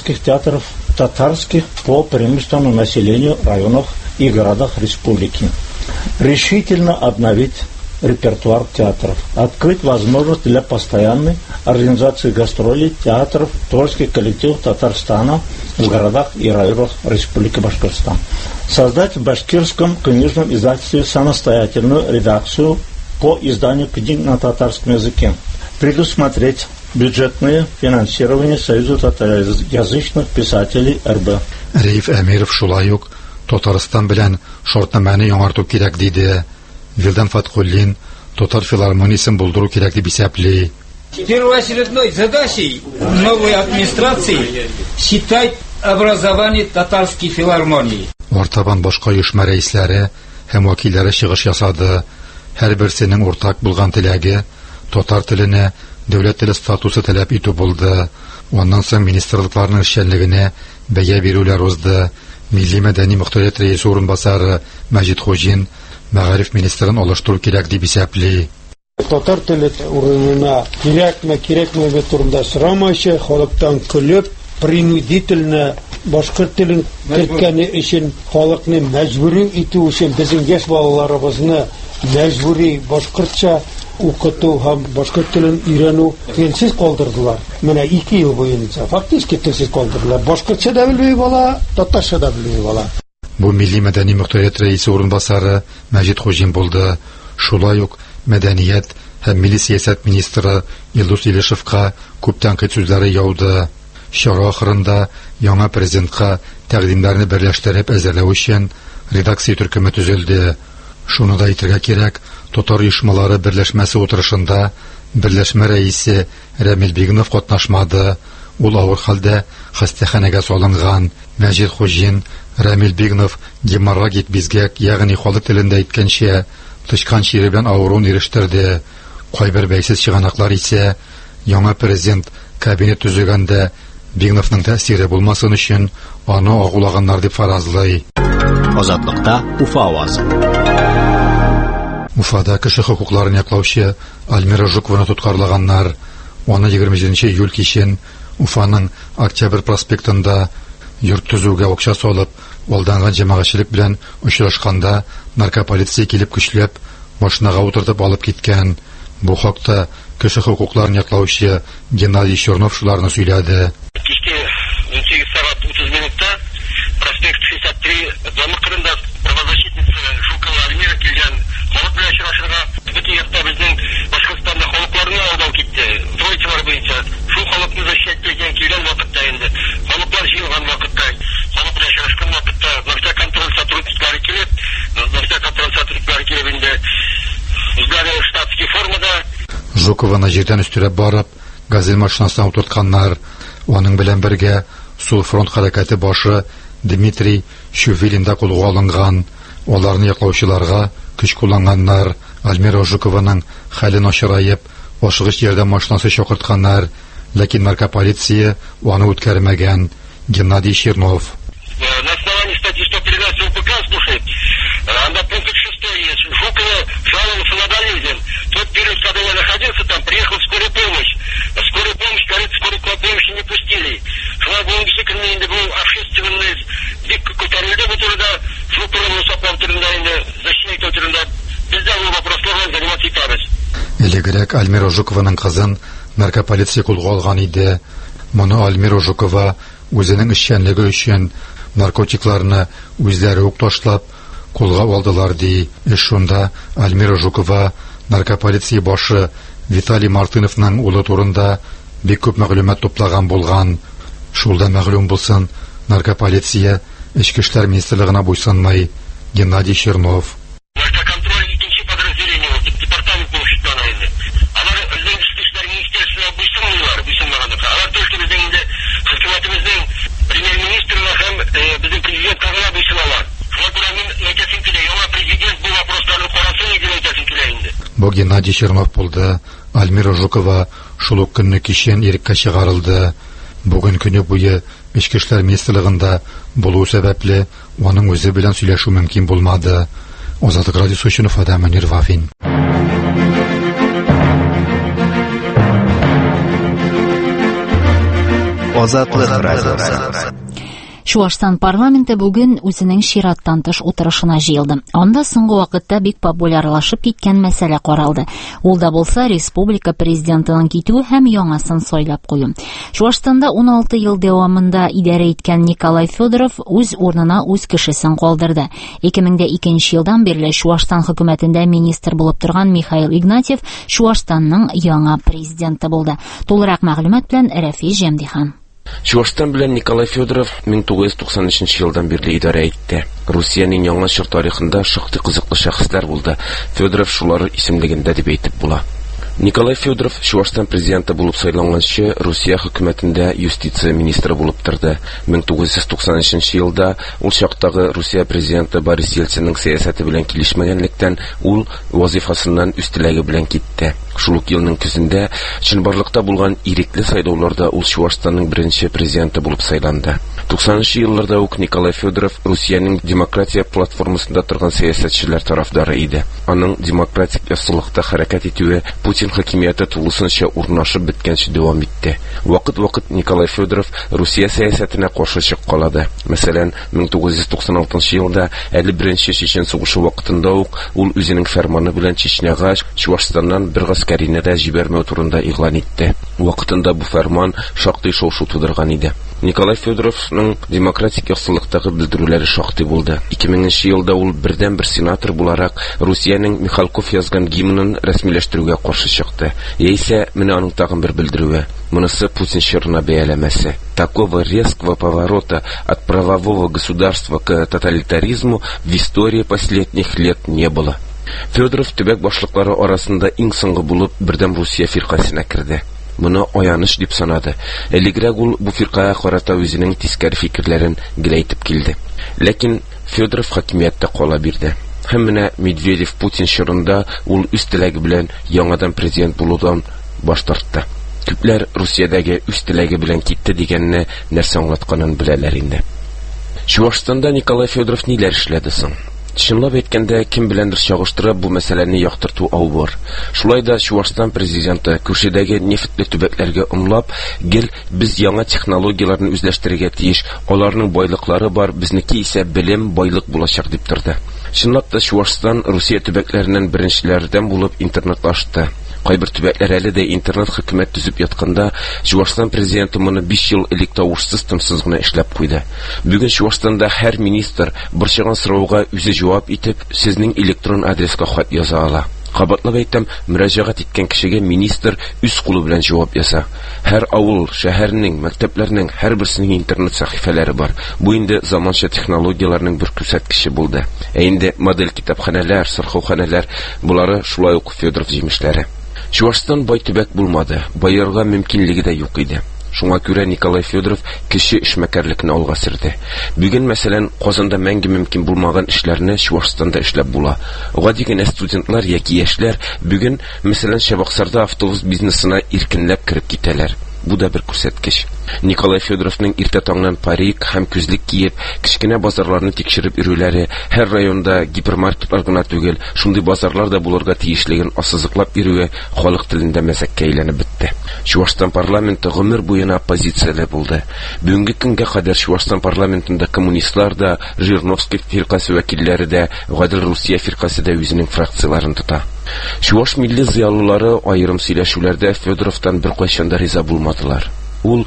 татарских по преимущественно населению районов и городах республики. Решительно обновить репертуар театров, открыть возможность для постоянной организации гастролей театров, творческих коллективов Татарстана в городах и районах Республики Башкортостан. Создать в башкирском книжном издательстве самостоятельную редакцию по изданию книг на татарском языке. Предусмотреть бюджетное финансирование Союза татароязычных писателей РБ. Раиф Әмиров шулай ук Татарстан белән шартнамәне яңарту кирәк диде. Вилдан Фаткуллин татар филармониясын булдыру кирәк дип исәпли. Первоочередной задачей новой администрации считать образование татарской филармонии. Артабан башка оешма рәисләре һәм вәкилләре чыгыш ясады. Һәрберсенең уртак булган теләге татар теленә дәүләт теле статусы таләп итү булды. Оннан соң министрлыкларның эшчәнлегенә бәя бирүләр узды. Милли мәдәни мөхтәрәт рәисе урынбасары Мәҗит Хуҗин мәгариф министрын алыштыру кирәк дип исәпли. Татар теле урынына кирәкме турында сорамыйча, халыктан көлеп, принудительно башкорт телен кирткәне өчен халыкны мәҗбүри итү өчен безнең яшь балаларыбызны мәҗбүри башкортча укыту һәм башкорт телен өйрәнү телсез калдырдылар. Менә 2 ел буенча фактически телсез калдырдылар. Башкортча да белмәй бала, татарча да белмәй бала. Бу милли мәдәни мөхтәрәт рәисе урынбасары Мәҗит Хуҗин булды. Шулай ук мәдәният һәм милли сиясәт министры Илдус Илешевка күп тәнкыйть сүзләре яуды. Чара ахырында яңа президентка тәкъдимнәрне берләштереп әзерләү өчен редакция төркеме төзелде. Шуны да әйтергә кирәк, татар оешмалары берләшмәсе утырышында берләшмә рәисе Рамил Бигнов катнашмады. Ул авыр хәлдә хастаханәгә салынган. Мәҗит Хуҗин Рамил Бигнов геморраг итбизгәк, ягъни халык телендә әйткәнчә, тычкан чире белән авыруын ирештирде. Кайбер бәйсез чыганаклар исә яңа президент кабинет төзегәндә Бигновның тәэсире булмасын өчен аны агулаганнар дип фаразлый. Азатлыкта Уфа авазы. Уфада кеше хокукларын яклаучы Альмира Жукованы тоткарлаганнар. Аны 27 июль кичен Уфаның Октябрь проспектында йорт төзүгә акча салып, алданған җәмәгатьчелек белән очрашканда наркополиция килеп көчләп машинага утыртып алып киткән. Бу хакта кеше хокукларын яклаучы Геннадий Чернов шуларны сөйләде. Кичке 18 сәгать 30 минутта проспект 63 замок кырында правозащитница Жукова Альмира килгән. Халык белән очрашырга бөтен йортта безнең Башкортстанда халыкларны алдау китте. Троечалар буенча шул халыкны защитләгән килгән вакытта инде халыклар җыелган вакытта халык белән очрашкан вакытта наркотик контроль сотрудниклары килеп инде үзләре штатский формада Жукованы җирдән өстәрәп барып, газель машинасына утыртканнар. Аның белән бергә Сул фронт хәрәкәте башы Дмитрий Шувилин да кулга алынган. Аларны яклаучыларга көч кулланганнар. Альмира Жукованың хәле начараеп, ашыгыч ярдәм машинасы чакыртканнар, ләкин наркополиция аны үткәрмәгән. Геннадий Чернов. На основании статьи 113 УПК, слушай, на пункт 6 есть. Жукова жаловался на болезнь. Тот период, когда я находился там, приехал скорая помощь. Скорая помощь, говорит, скорую помощь не пустили. Шла bu şekilde bu общественный dik ko'tarildi bu turda Жуковның сапар turida endi защита turida bizda bu вопросларга заниматься итабыз. Элегрәк Альмира Жукованың кызын наркополиция кулга алган иде. Моны Альмира Жукова үзенең эшчәнлеге өчен наркотикларны үзләре үк ташлап кулга алдылар ди. Шунда Альмира Жукова, наркополиция башы Виталий Мартыновның улы турында бик күп мәгълүмат туплаган булган. Шулда мәгълүм булсын, наркополиция Ички эшләр министрлыгына буйсынмый. Геннадий Чернов. Бу Геннадий Чернов булды. Альмира Жукова шул ук көнне кичен иреккә чыгарылды. Бүген көне буе Ички эшләр министрлыгында булу сәбәпле аның үзе белән сөйләшү мөмкин булмады. Азатлык радиосы өчен Фада Манир Вафин. Азатлык радиосы. Чувашстан парламенты бүген үзенең чираттан тыш утырышына җыелды. Анда соңгы вакытта бик популярлашып киткән мәсьәлә каралды. Ул да булса республика президентының китүе һәм яңасын сайлап кую. Чувашстанда 16 ел дәвамында идарә иткән Николай Федоров үз урынына үз кешесен калдырды. 2002 елдан бирле Чувашстан хөкүмәтендә министр булып торган Михаил Игнатьев Чувашстанның яңа президенты булды. Тулырак мәгълүмат белән Рафи Җәмдихан. Чувашстан белән Николай Федоров 1993 елдан бирле идарә итте. Русиянең яңа чор тарихында шактый кызыклы шәхесләр булды. Федоров шулар исемлегендә дип әйтеп була. Николай Федоров Чувашстан президенты булып сайланганчы Русия хөкүмәтендә юстиция министры булып торды. 1993 елда ул чактагы Русия президенты Борис Ельцинның сәясәте белән килешмәгәнлектән ул вазифасыннан үстеләге белән китте. Шул ук елның көзендә чынбарлыкта булган ирекле сайлауларда ул Чувашстанның беренче президенты булып сайланды. 90 елларда ук Николай Федоров Русиянең демократия платформасында торган сәясәтчеләр тарафдары иде. Аның демократик яссылыкта хәрәкәт итүе Путин хакимияте тулысынча урнашып беткәнче дәвам итте. Вакыт-вакыт Николай Федоров Русия сәясәтенә каршы чыккалады. Мәсәлән, 1996 елда әле беренче Чечен сугышы вакытында ук ул үзенең фәрманы белән Чечняга Чувашстаннан бер гаскәрине дә җибәрмәү турында игълан итте. Вакытында бу фәрман шактый шау-шу тудырган иде. Николай Федоровның демократик яссылыктагы белдерүләре шактый булды. 2000 елда ул бердән-бер сенатор буларак Русиянең Михалков язган гимнын рәсмиләштерүгә каршы чыкты. Яисә менә аның тагын бер белдерүе. Монысы Путин чорына бәяләмәсе. Такого резкого поворота от правового государства к тоталитаризму в истории последних лет не было. Федоров төбәк башлыклары арасында иң соңгы булып бердәм Русия фиркасына керде. Моны аяныш дип санады. Элегрәк ул бу фиркага карата үзенең тискәр фикерләрен геләйтеп килде. Ләкин Федоров хакимияттә кала бирде. Һәм менә Медведев Путин чорында ул үз теләге белән яңадан президент булудан баш тартты. Күпләр Русиядәге үз теләге белән китте дигәнне нәрсә аңлатканын беләләр инде. Чувашстанда Николай Федоров ниләр эшләде соң? Чынлап әйткәндә, кем беләндер чагыштырып бу мәсьәләне яктырту авыр. Шулай да Чувашстан президенты күршедәге нефтле төбәкләргә ымлап, гел без яңа технологияларны үзләштерергә тиеш, аларның байлыклары бар, безнеки исә белем, байлык булачак дип торды. Чынлап та Чувашстан Русия төбәкләреннән беренчеләрдән булып интернетлашты. Кайбер төбәкләр әле дә интернет хөкүмәт төзеп ятканда, Чувашстан президенты моны 5 ел элек тавышсыз тымсыз гына эшләп куйды. Бүген Чувашстанда һәр министр борчыган сорауга үзе җавап итеп, сезнең электрон адреска хат яза ала. Кабатлап әйтәм, мөрәҗәгать иткән кешегә министр үз кулы белән җавап яза. Һәр авыл, шәһәрнең, мәктәпләрнең һәрберсенең интернет сәхифәләре бар. Бу инде заманча технологияларның бер күрсәткече булды. Инде модель китапханәләр, сырхауханәләр, булары шулай ук Федоров җимешләре. Чувашстан бай төбәк булмады, байырга мөмкинлеге дә юк иде. Шуңа күрә Николай Федоров кеше эшмәкәрлекне алга сөрде. Бүген мәсәлән, Казанда мәңге мөмкин булмаган эшләрне Чувашстанда эшләп була. Гади генә студентлар яки яшьләр бүген мәсәлән Чабаксарда автобус бизнесына иркенләп кирип китәләр. Бу да бер күрсәткеч. Николай Федоровның иртә таңнан парик һәм күзлек киеп, кичкенә базарларны тикшереп йөрүләре, һәр районда гипермаркетлар гына түгел, шундый базарлар да булырга тиешлеген ассызыклап йөрүе халык телендә мәзәккә әйләнеп бетте. Чувашстан парламенты гомер буена оппозицияле булды. Бүгенге көнгә кадәр Чувашстан парламентында коммунистлар да, Жирновский фиркасы вәкилләре дә, Гадел Русия фиркасы да үзенең фракцияларын тота. Чуваш милли зыялылары аерым сөйләшүләрдә Федоровтан бер кайчан да риза булмадылар. Ул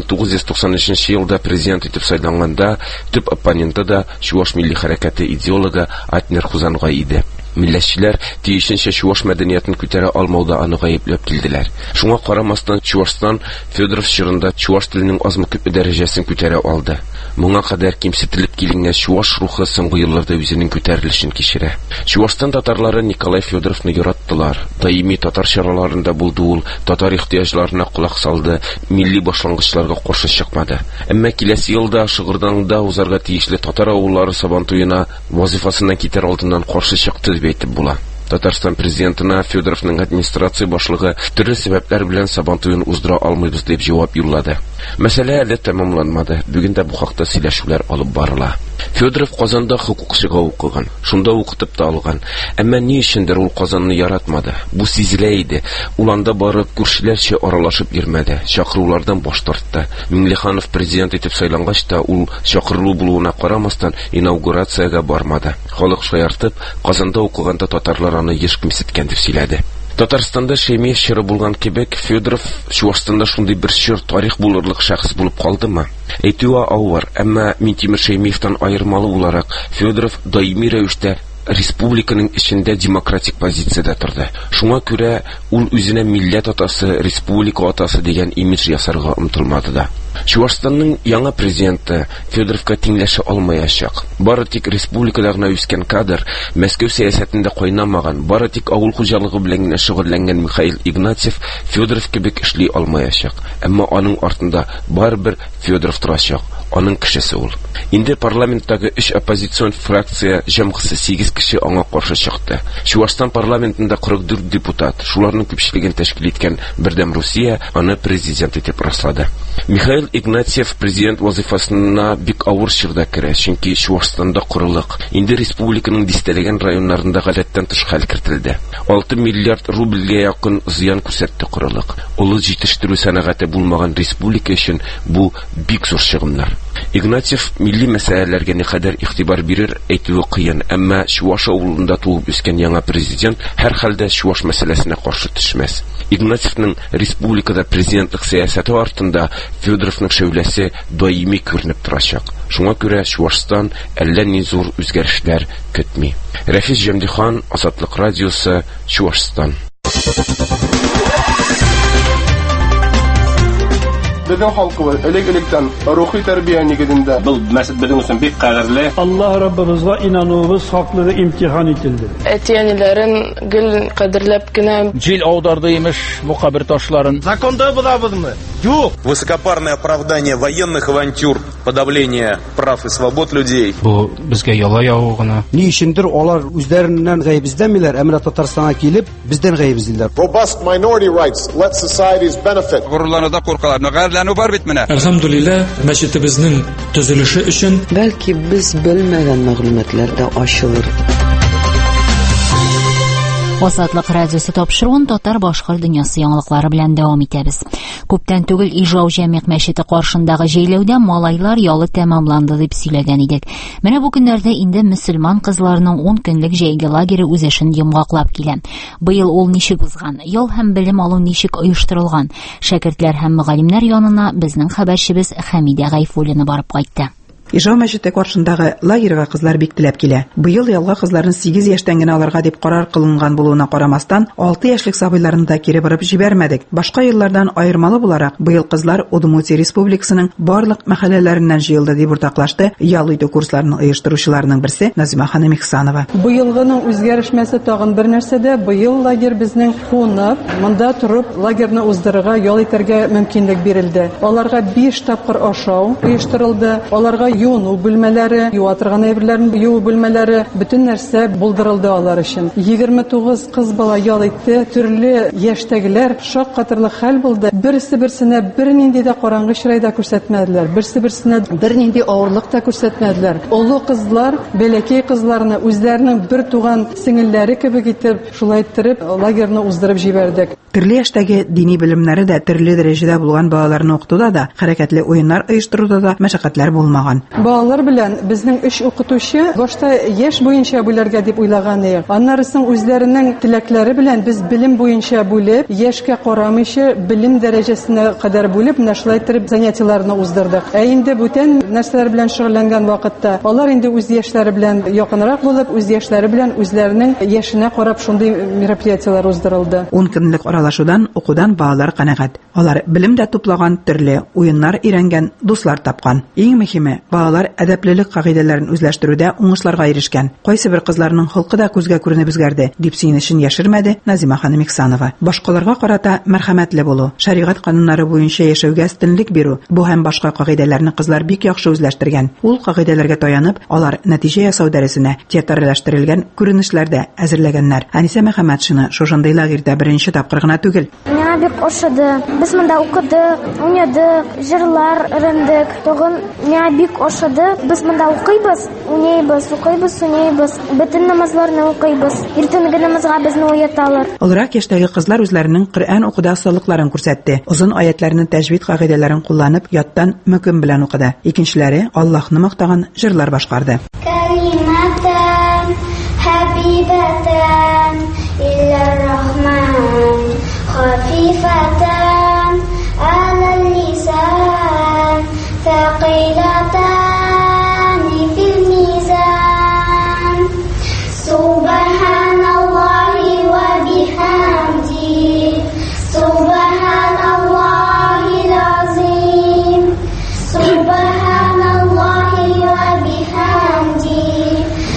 1993 елда президент итеп сайланганда төп оппоненты да Чуаш милли хәрәкәте идеологы Атнер Хузанга иде. Милләтчеләр тиешенчә чуаш мәдәниятен күтәрә алмауда аны гаепләп килделәр. Шуңа карамастан Чуашстан Федоров чорында чуаш теленең азмы-күпме дәрәҗәсен күтәрә алды. Моңа кадәр кимсетелеп килгән чуаш рухы соңгы елларда үзенең күтәрелешен кичерә. Чуашстан татарлары Николай Федоровны яраттылар. Даими татар чараларында булды ул, татар ихтыяҗларына кулак салды, милли башлангычларга каршы чыкмады. Әмма киләсе елда Шыгырданда узарга тиешле татар авыллары Сабантуена вазифасыннан китәр алдыннан каршы чыкты дип әйтеп була. Татарстан президентына Федоровның администрация башлыгы төрле сәбәпләр белән Сабантуен уздыра алмыйбыз дип җавап юллады. Мәсьәлә әле тәмамланмады. Бүген дә бу хакта сөйләшүләр алып барыла. Федоров Казанда хукукчыга укыган, шунда укытып та алган. Әмма ни өчендер ул Казанны яратмады. Бу сизелә иде. Ул анда барып күршеләрчә аралашып йөрмәде, чакырулардан баш тартты. Миңлеханов президент итеп сайлангач та ул чакырылу булуына карамастан инаугурацияга бармады. Халык шаяртып, Казанда укыганда татарлар аны еш кимсеткән дип сөйләде. Татарстанда Шәймиев чоры булган кебек, Федоров Чуашстанда шундый бер чор тарих булырлык шәхес булып калдымы? Әйтүе авыр, әмма Минтимер Шәймиевтан аермалы буларак, Федоров даими рәвештә республиканың эчендә демократик позициядә торды. Шуңа күрә ул үзенә милләт атасы, республика атасы дигән имидж ясарга омтылмады да. Чуашстанның яңа президенты Федоровка тиңләшә алмаячак. Бары тик республикада гына үскән кадр, Мәскәү сәясәтендә кайнамаган, бары тик авыл хуҗалыгы белән генә шөгыльләнгән Михаил Игнатьев Федоров кебек эшли алмаячак. Әмма аның артында барыбер Федоров торачак. Аның кешесе ул. Инде парламенттагы 3 оппозицион фракция җәмгысе 8 кеше аңа каршы чыкты. Чуашстан парламентында 44 депутат, шуларның күпчелеген тәшкил иткән Бердәм Русия аны президент итеп раслады. Михаил Игнатьев президент вазифасына бик авыр чорда керә, чөнки Чуашстанда корылык. Инде республиканың дистәләгән районнарында гадәттән тыш хәл кертелде. 6 миллиард рубльгә якын зыян күрсәтте корылык. Улы җитештерү сәнәгате булмаган республика өчен бу бик зур чыгымнар. Игнатьев милли мәсьәләләргә никадәр игътибар бирер әйтүе кыен, әмма Чуаш авылында туып үскән яңа президент һәр хәлдә Чуаш мәсьәләсенә каршы төшмәс. Игнатьевның республикада президентлык сәясәте артында Федоровның шәүләсе даими күренеп торачак. Шуңа күрә Чуашстан әллә ни зур үзгәрешләр көтми. Рәфис Җәмдихан, Азатлык радиосы, Чуашстан. Безнең халкыбыз элек-электән рухи тәрбия нигезендә. Бу мәсәл безнең өчен бик кадерле. Аллаһ Раббыбызга инануыбыз хаклыгы имтихан ителде. Әтиәниләрен гел кадерләп кенә Җил аударды имеш бу кабер ташларын. Законда булабызмы? Юк. Высокопарное оправдание военных авантюр, подавление прав и свобод людей. Бу безгә яла яву гына. Ни өчендер алар үзләреннән гаебиздәмиләр, әмма Татарстанга килеп бездән гаебиздиләр. Robust minority rights let societies benefit. Горурлануда куркалар. Бар бит менә. Әлхәмдулилlah, мәчетебезнең төзелеше өчен бәлки без белмәгән мәгълүматлар да ачылыр. Азатлык радиосы тапшыруын татар башкорт дөньясы яңалыклары белән дәвам итәбез. Күптән түгел Ижау җәмигъ мәчете каршындагы җәйләүдә малайлар ялы тәмамланды дип сөйләгән идек. Менә бу көннәрдә инде мөселман кызларының 10 көнлек җәйге лагере үз эшен йомгаклап килә. Быел ул ничек узган? Ял һәм белем алу ничек оештырылган? Шәкертләр һәм мөгаллимнәр янына безнең хәбәрчебез Хәмидә Гайфуллина барып кайтты. Ижау мәчете каршындагы лагерьга кызлар бик теләп килә. Быел ялга кызларны 8 яшьтән генә алырга дип карар кылынган булуына карамастан, 6 яшьлек сабыйларны да кире борып җибәрмәдек. Башка еллардан аермалы буларак, быел кызлар Удмуртия Республикасының барлык мәхәлләләреннән җыелды дип уртаклашты ял итү курсларының оештыручыларының берсе Назима ханым Ихсанова. Быелгының үзгәрешмәсе тагын бер нәрсәдә, быел лагерь безнең кунып, монда торып лагерьне уздырырга, ял итәргә мөмкинлек бирелде. Аларга 5 тапкыр ашау оештырылды. Аларга юну бүлмәләре, юатырган әйберләрен юу бүлмәләре, бөтен нәрсә булдырылды алар өчен. 29 кыз бала ял итте, төрле яшьтәгеләр шаккатырлы хәл булды. Берсе-берсенә бернинди дә караңгы чырайда күрсәтмәделәр. Берсе-берсенә бернинди авырлык та күрсәтмәделәр. Олы кызлар, бәләкәй кызларны үзләренең бер туган сеңелләре кебек итеп, шулай иттереп лагерьне уздырып җибәрдек. Төрле яшьтәге дини белемнәре дә төрле дәрәҗәдә булган балаларны укытуда да, хәрәкәтле уеннар оештыруда да мәшәкатьләр булмаган. Балалар белән безнең 3 укытучы башта яшь буенча бүләргә дип уйлаган идек. Аннары соң үзләренең теләкләре белән без белем буенча бүлеп, яшькә карамыйча белем дәрәҗәсенә кадәр бүлеп, нашлай итеп занятияларны уздырдык. Инде бүтән нәрсәләр белән шөгыльләнгән вакытта алар инде үз яшьләре белән якынрак булып, үз яшьләре белән үзләренең яшенә карап шундый мероприятиялар уздырылды. 10 көнлек аралашудан, укудан балалар канәгать. Алар белем дә туплаган, төрле уеннар өйрәнгән, дуслар тапкан. Иң мөһиме, балалар әдәплелек кагыйдәләрен үзләштерүдә уңышларга ирешкән. Кайсы бер кызларның холкы да күзгә күренеп үзгәрде, дип сөенечен яшермәде Назима ханым Иксанова. Башкаларга карата мәрхәмәтле булу, шәригать кануннары буенча яшәүгә өстенлек бирү, бу һәм башка кагыйдәләрне кызлар бик яхшы үзләштергән. Ул кагыйдәләргә таянып, алар нәтиҗә ясау дәресенә театрлаштырылган күренешләрдә әзерләгәннәр. Әниса Мәхәммәтшина шушындый лагерьдә беренче тапкыр гына түгел. Миңа бик ошады. Без монда укыдык, уйнадык, җырлар өйрәндек. Тогын миңа бик ошады. Без монда укыйбыз, уйнайбыз. Бөтен намазларны укыйбыз. Иртәнге намазга безне уяталар. Олрак яшьтәге кызлар үзләренең Коръән укуда осталыкларын күрсәтте. Узын аятларны тәҗвид кагыйдәләрен кулланып, яттан мөким белән укыды. Икенчеләре Аллаһны мактаган җырлар башкарды. Калиматан хабибатан илар рахман хафифатан алал лисан thaqilatan fil mizan subhanallahi wa bihamdihi subhanallahil azim subhanallahi wa bihamdihi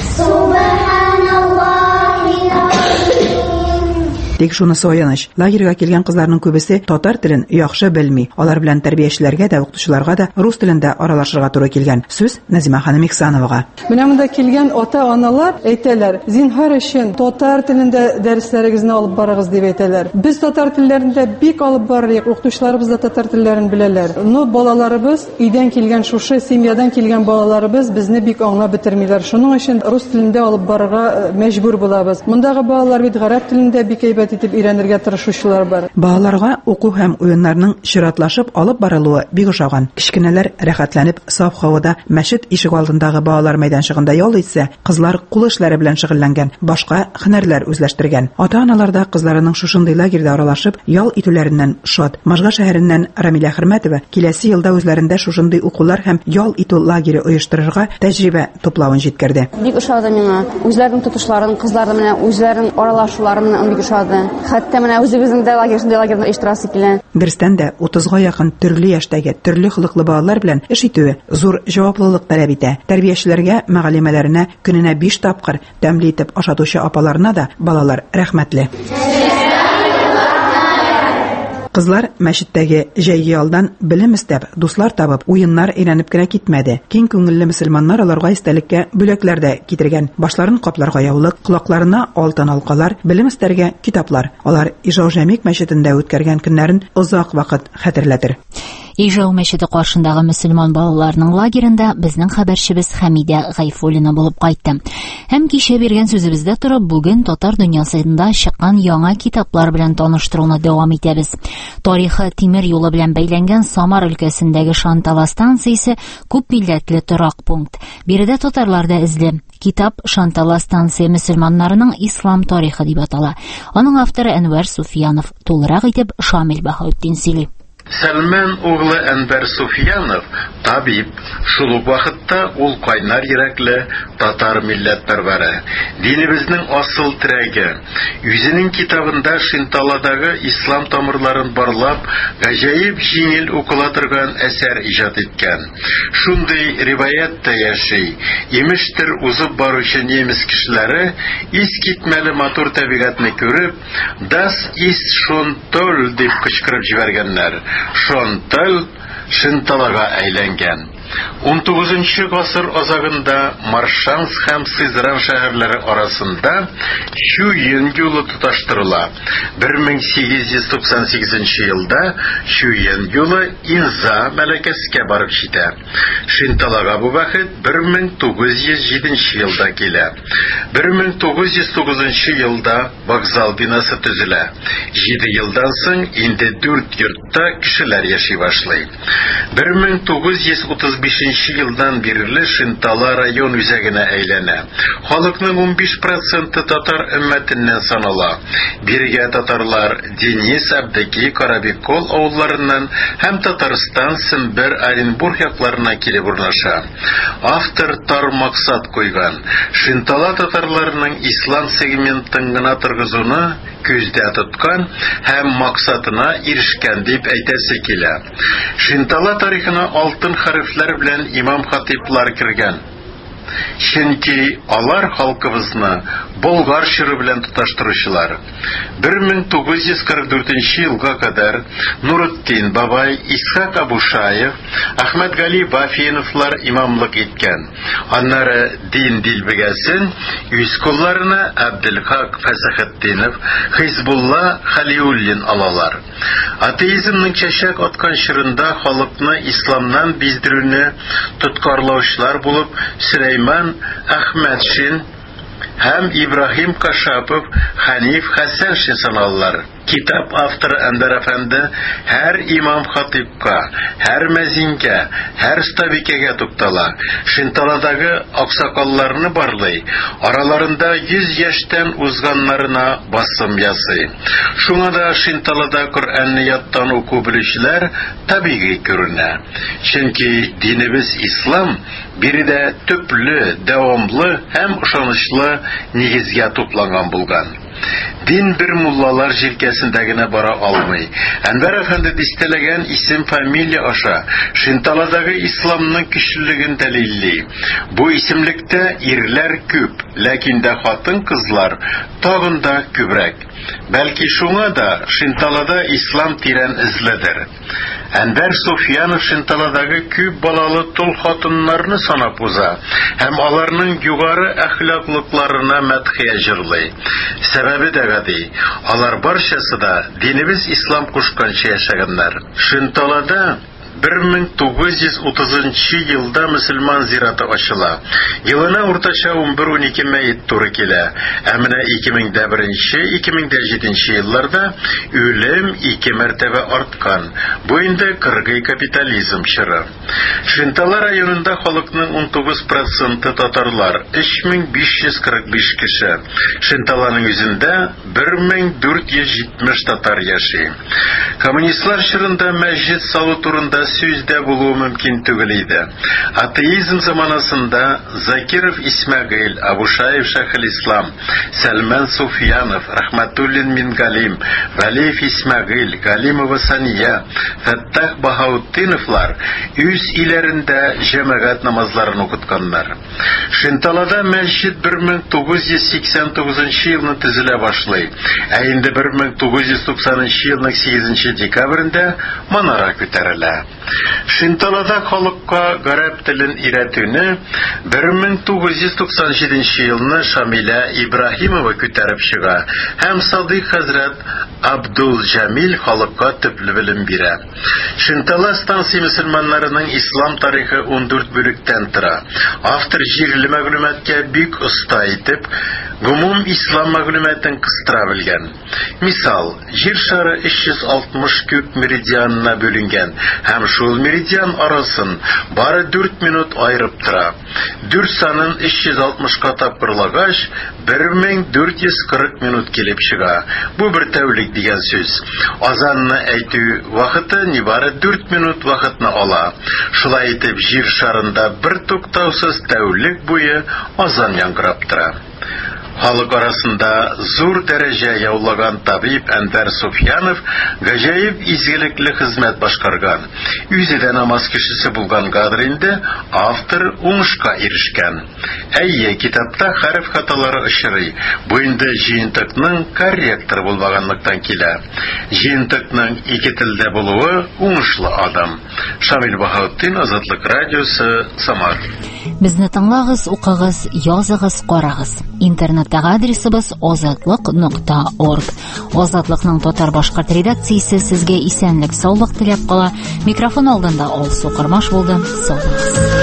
subhanallahil azim. Тик шунысы аяныч, лагерьгә килгән кызларның күбесе татар телен яхшы белми. Алар белән тәрбиячеләргә дә, укытучыларга да рус телендә аралашырга туры килгән. Сүз Назима ханым Иксановага. Менә монда килгән ата-аналар әйтәләр, зинһар өчен татар телендә дәресләрегезне алып барыгыз дип әйтәләр. Без татар телләрендә бик алып барыйк, укытучыларыбыз да татар телләрен беләләр. Но балаларыбыз, өйдән килгән шушы семьядан килгән балаларыбыз безне бик аңлап бетермиләр. Шуның өчен рус телендә алып барырга мәҗбүр булабыз. Мондагы балалар бит гарәп телендә бик әйбәт итеп өйрәнергә тырышучылар бар. Балаларга уку һәм уеннарның чиратлашып алып барылуы бик ошаган. Кичкенәләр рәхәтләнеп саф һавада мәчет ишек алдындагы балалар мәйданчыгында ял итсә, кызлар кул эшләре белән шөгыльләнгән, башка һөнәрләр үзләштергән. Ата-аналар да кызларының шушындый лагерьдә аралашып ял итүләреннән шат. Можга шәһәреннән Рамиля Хөрмәтова киләсе елда үзләрендә шушындый укулар һәм ял итү лагере оештырырга тәҗрибә туплавын җиткерде. Бик ошады миңа. Үзләренең тотышларын, кызлар белән үзләренең аралашуларын бик ошады. Хәтта менә үзебезнең дә лагерьдә оештырасы килә. Дөрестән дә 30га якын төрле яшьтәге, төрле холыклы балалар белән эш итүе зур җаваплылык таләп итә. Тәрбиячеләргә, мәгалимәләренә көненә 5 тапкыр тәмле итеп ашатучы апаларына да балалар рәхмәтле. Кызлар мәчеттәге җәйге алдан белем истәп, дуслар табып, уеннар өйрәнеп кенә китмәде. Киң күңелле мөселманнар аларга истәлеккә бүләкләр дә китергән. Башларын капларга яулык, колакларына алтын алкалар, белем истәргә китаплар. Алар Ижау Җәмик мәчетендә үткәргән көннәрен озак вакыт хәтерләтер. Ижау мәчете каршындагы мөселман балаларының лагерында безнең хәбәрчебез Хәмидә Гайфуллина булып кайтты. Һәм кичә биргән сүзебездә торып, бүген татар дөньясында чыккан яңа китаплар белән таныштыруны дәвам итәбез. Тарихы тимер юлы белән бәйләнгән Самар өлкәсендәге Шантала станциясе күп милләтле торак пункт. Биредә татарлар да эзле. Китап Шантала станция мөселманнарының ислам тарихы дип атала. Аның авторы Әнвәр Суфиянов, тулырак итеп Шамил Баһаутдин сөйли. Сәлман углы Әнвәр Суфиянов табиб, шул ук вакытта ул кайнар йөрәкле татар милләтпәрвәре, динебезнең асыл терәге. Үзенең китабында Шанталадагы ислам тамырларын барлап, гаҗәеп җиңел укыла торган әсәр иҗат иткән. Шундый риваятта яши. Имештер узып баручы немец кешеләре искитмәле матур табигатьне күреп, "Das ist schon toll" дип кычкырып җибәргәннәр. Шантал Шанталага әйләнгән. 19 гасыр азагында Маршанск һәм Сызран шәһәрләре арасында Чуен юлы тоташтырыла. 1898 елда Чуен юлы Инза мәләкәскә барып җитә. Шанталага бу вакыт 1907 елда килә. 1909 елда вокзал бинасы төзелә. 7 елдан соң инде 4 йортта кешеләр яши башлый. 1930 1935 елдан бирле Шинтала район үзәгенә әйләнә. Халыкның 15% татар өммәтеннән санала. Биргә татарлар Денис, Абдыки, Карабекол авылларыннан һәм Татарстан, Сембер, Оренбург якларына килеп урнаша. Автор тар максат куйган. Шинтала татарларының ислам сегментын гына торгызуны күздә тоткан һәм максатына ирешкән дип әйтәсе килә. Шинтала тарихына алтын хәрефләр белән имам хатиплар кергән. Чөнки алар халкыбызны болгар чоры белән тоташтыручылар. 1944 елга кадәр Нуретдин бабай, Исхак Абушаев, Ахмед Гали Бафиновлар имамлык иткән. Аннары дин дилбегәсен үз кулларына Абделхак Фәсәхетдинов, Хизбулла Халиуллин алалар. Атеизмның чәчәк аткан чорында халыкны исламнан биздерүне тоткарлаучылар булып Сөләйман Әхмәтшин һәм Ибрахим Кашапов, Ханиф Хәсәншин саналалар. Китап авторы Әнвәр әфәнде һәр имам хатипка, һәр мәзингә, һәр стабикәгә туктала. Шинталадагы аксакалларны барлый, араларында 100 яшьтән узганнарына басым ясый. Шуңа да Шинталада Коръәнне яттан уку белүчеләр табигый күренә. Чөнки динебез ислам биредә төпле, дәвамлы һәм ышанычлы нигезгә тупланган булган. Дин бер муллалар җилкәсендә генә бара алмый. Әнвәр әфәнде дистәләгән исем фамилия аша Шинталадагы исламның көчлелеген дәлилли. Бу исемлектә ирләр күп, ләкин дә хатын-кызлар тагын да күбрәк. Бәлки шуңа да Шинталада ислам тирән эзледер. Әнвәр Суфьянов Шинталадагы күп балалы тол хатыннарны санап уза һәм аларның югары әхлаклыкларына мәдхия җырлый. Сәбәбе дә гади, алар барчасы да динебез ислам кушканча яшәгәннәр. Шинталада 1930 елда мөселман зираты ачыла. Елына уртача 11-12 мәет туры килә. Ә менә 2001-2007 елларда үлем 2 мәртәбә арткан. Бу инде кыргый капитализм чоры. Шинтала районында халыкның 19% татарлар, 3545 кеше. Шинталаның үзендә 1470 татар яши. Коммунистлар чорында мәчет салу турында сүздә булуы мөмкин түгел иде. Атеизм заманасында Закиров Исмәгыйль, Абушаев Шәйхелислам, Сәлман Суфьянов, Рахматуллин Мингалим, Валиев Исмәгыйль, Галимова Сания, Фәттах Баһаутдиновлар үз иләрендә җәмәгать намазларын укытканнар. Шинталада мәчет 1989 елны төзелә башлый. Ә инде 1990 елның 8 декабрендә манара күтәрелә. Шинталада халыкка гарәп телен өйрәтүне 1997 елны Шамилә Ибраһимова күтәреп чыга һәм Садыйк хәзрәт Абдул Җамил халыкка төпле белем бирә. Шинтала станция мөселманнарының ислам тарихы 14 бүлектән тора. Автор җирле мәгълүматкә бик оста итеп, гомум ислам мәгълүматын кыстыра белгән. Мисал, җир шары 360 күп меридианына бүленгән һәм шул меридиан арасын бары 4 минут айырып тора. 4 санын 360-ка тапкырлагач 1440 минут килеп чыга. Бу бер тәүлек дигән сүз. Азанны әйтү вакыты нибары 4 минут вакытны ала. Шулай итеп җир шарында бер туктаусыз тәүлек буе азан яңгырап тора. Халык арасында зур дәрәҗә яулаган табиб Әнвәр Суфьянов гаҗәеп изгелекле хезмәт башкарган. Үзе дә намаз кешесе булгангадыр инде, автор уңышка ирешкән. Әйе, китапта хәреф хаталары очрый. Бу инде җыентыкның корректор булмаганлыктан килә. Җыентыкның ике телдә булуы уңышлы адым. Шамил Баһаутдин, Азатлык радиосы, Самар. Безне тыңлагыз, укыгыз, языгыз, карагыз. Интернеттагы адресыбыз azatlык.org. Азатлыкның татар-башкорт редакциясе сезгә исәнлек, саулык теләп кала. Микрофон алдында Алсу Кырмаш булды. Сау булыгыз.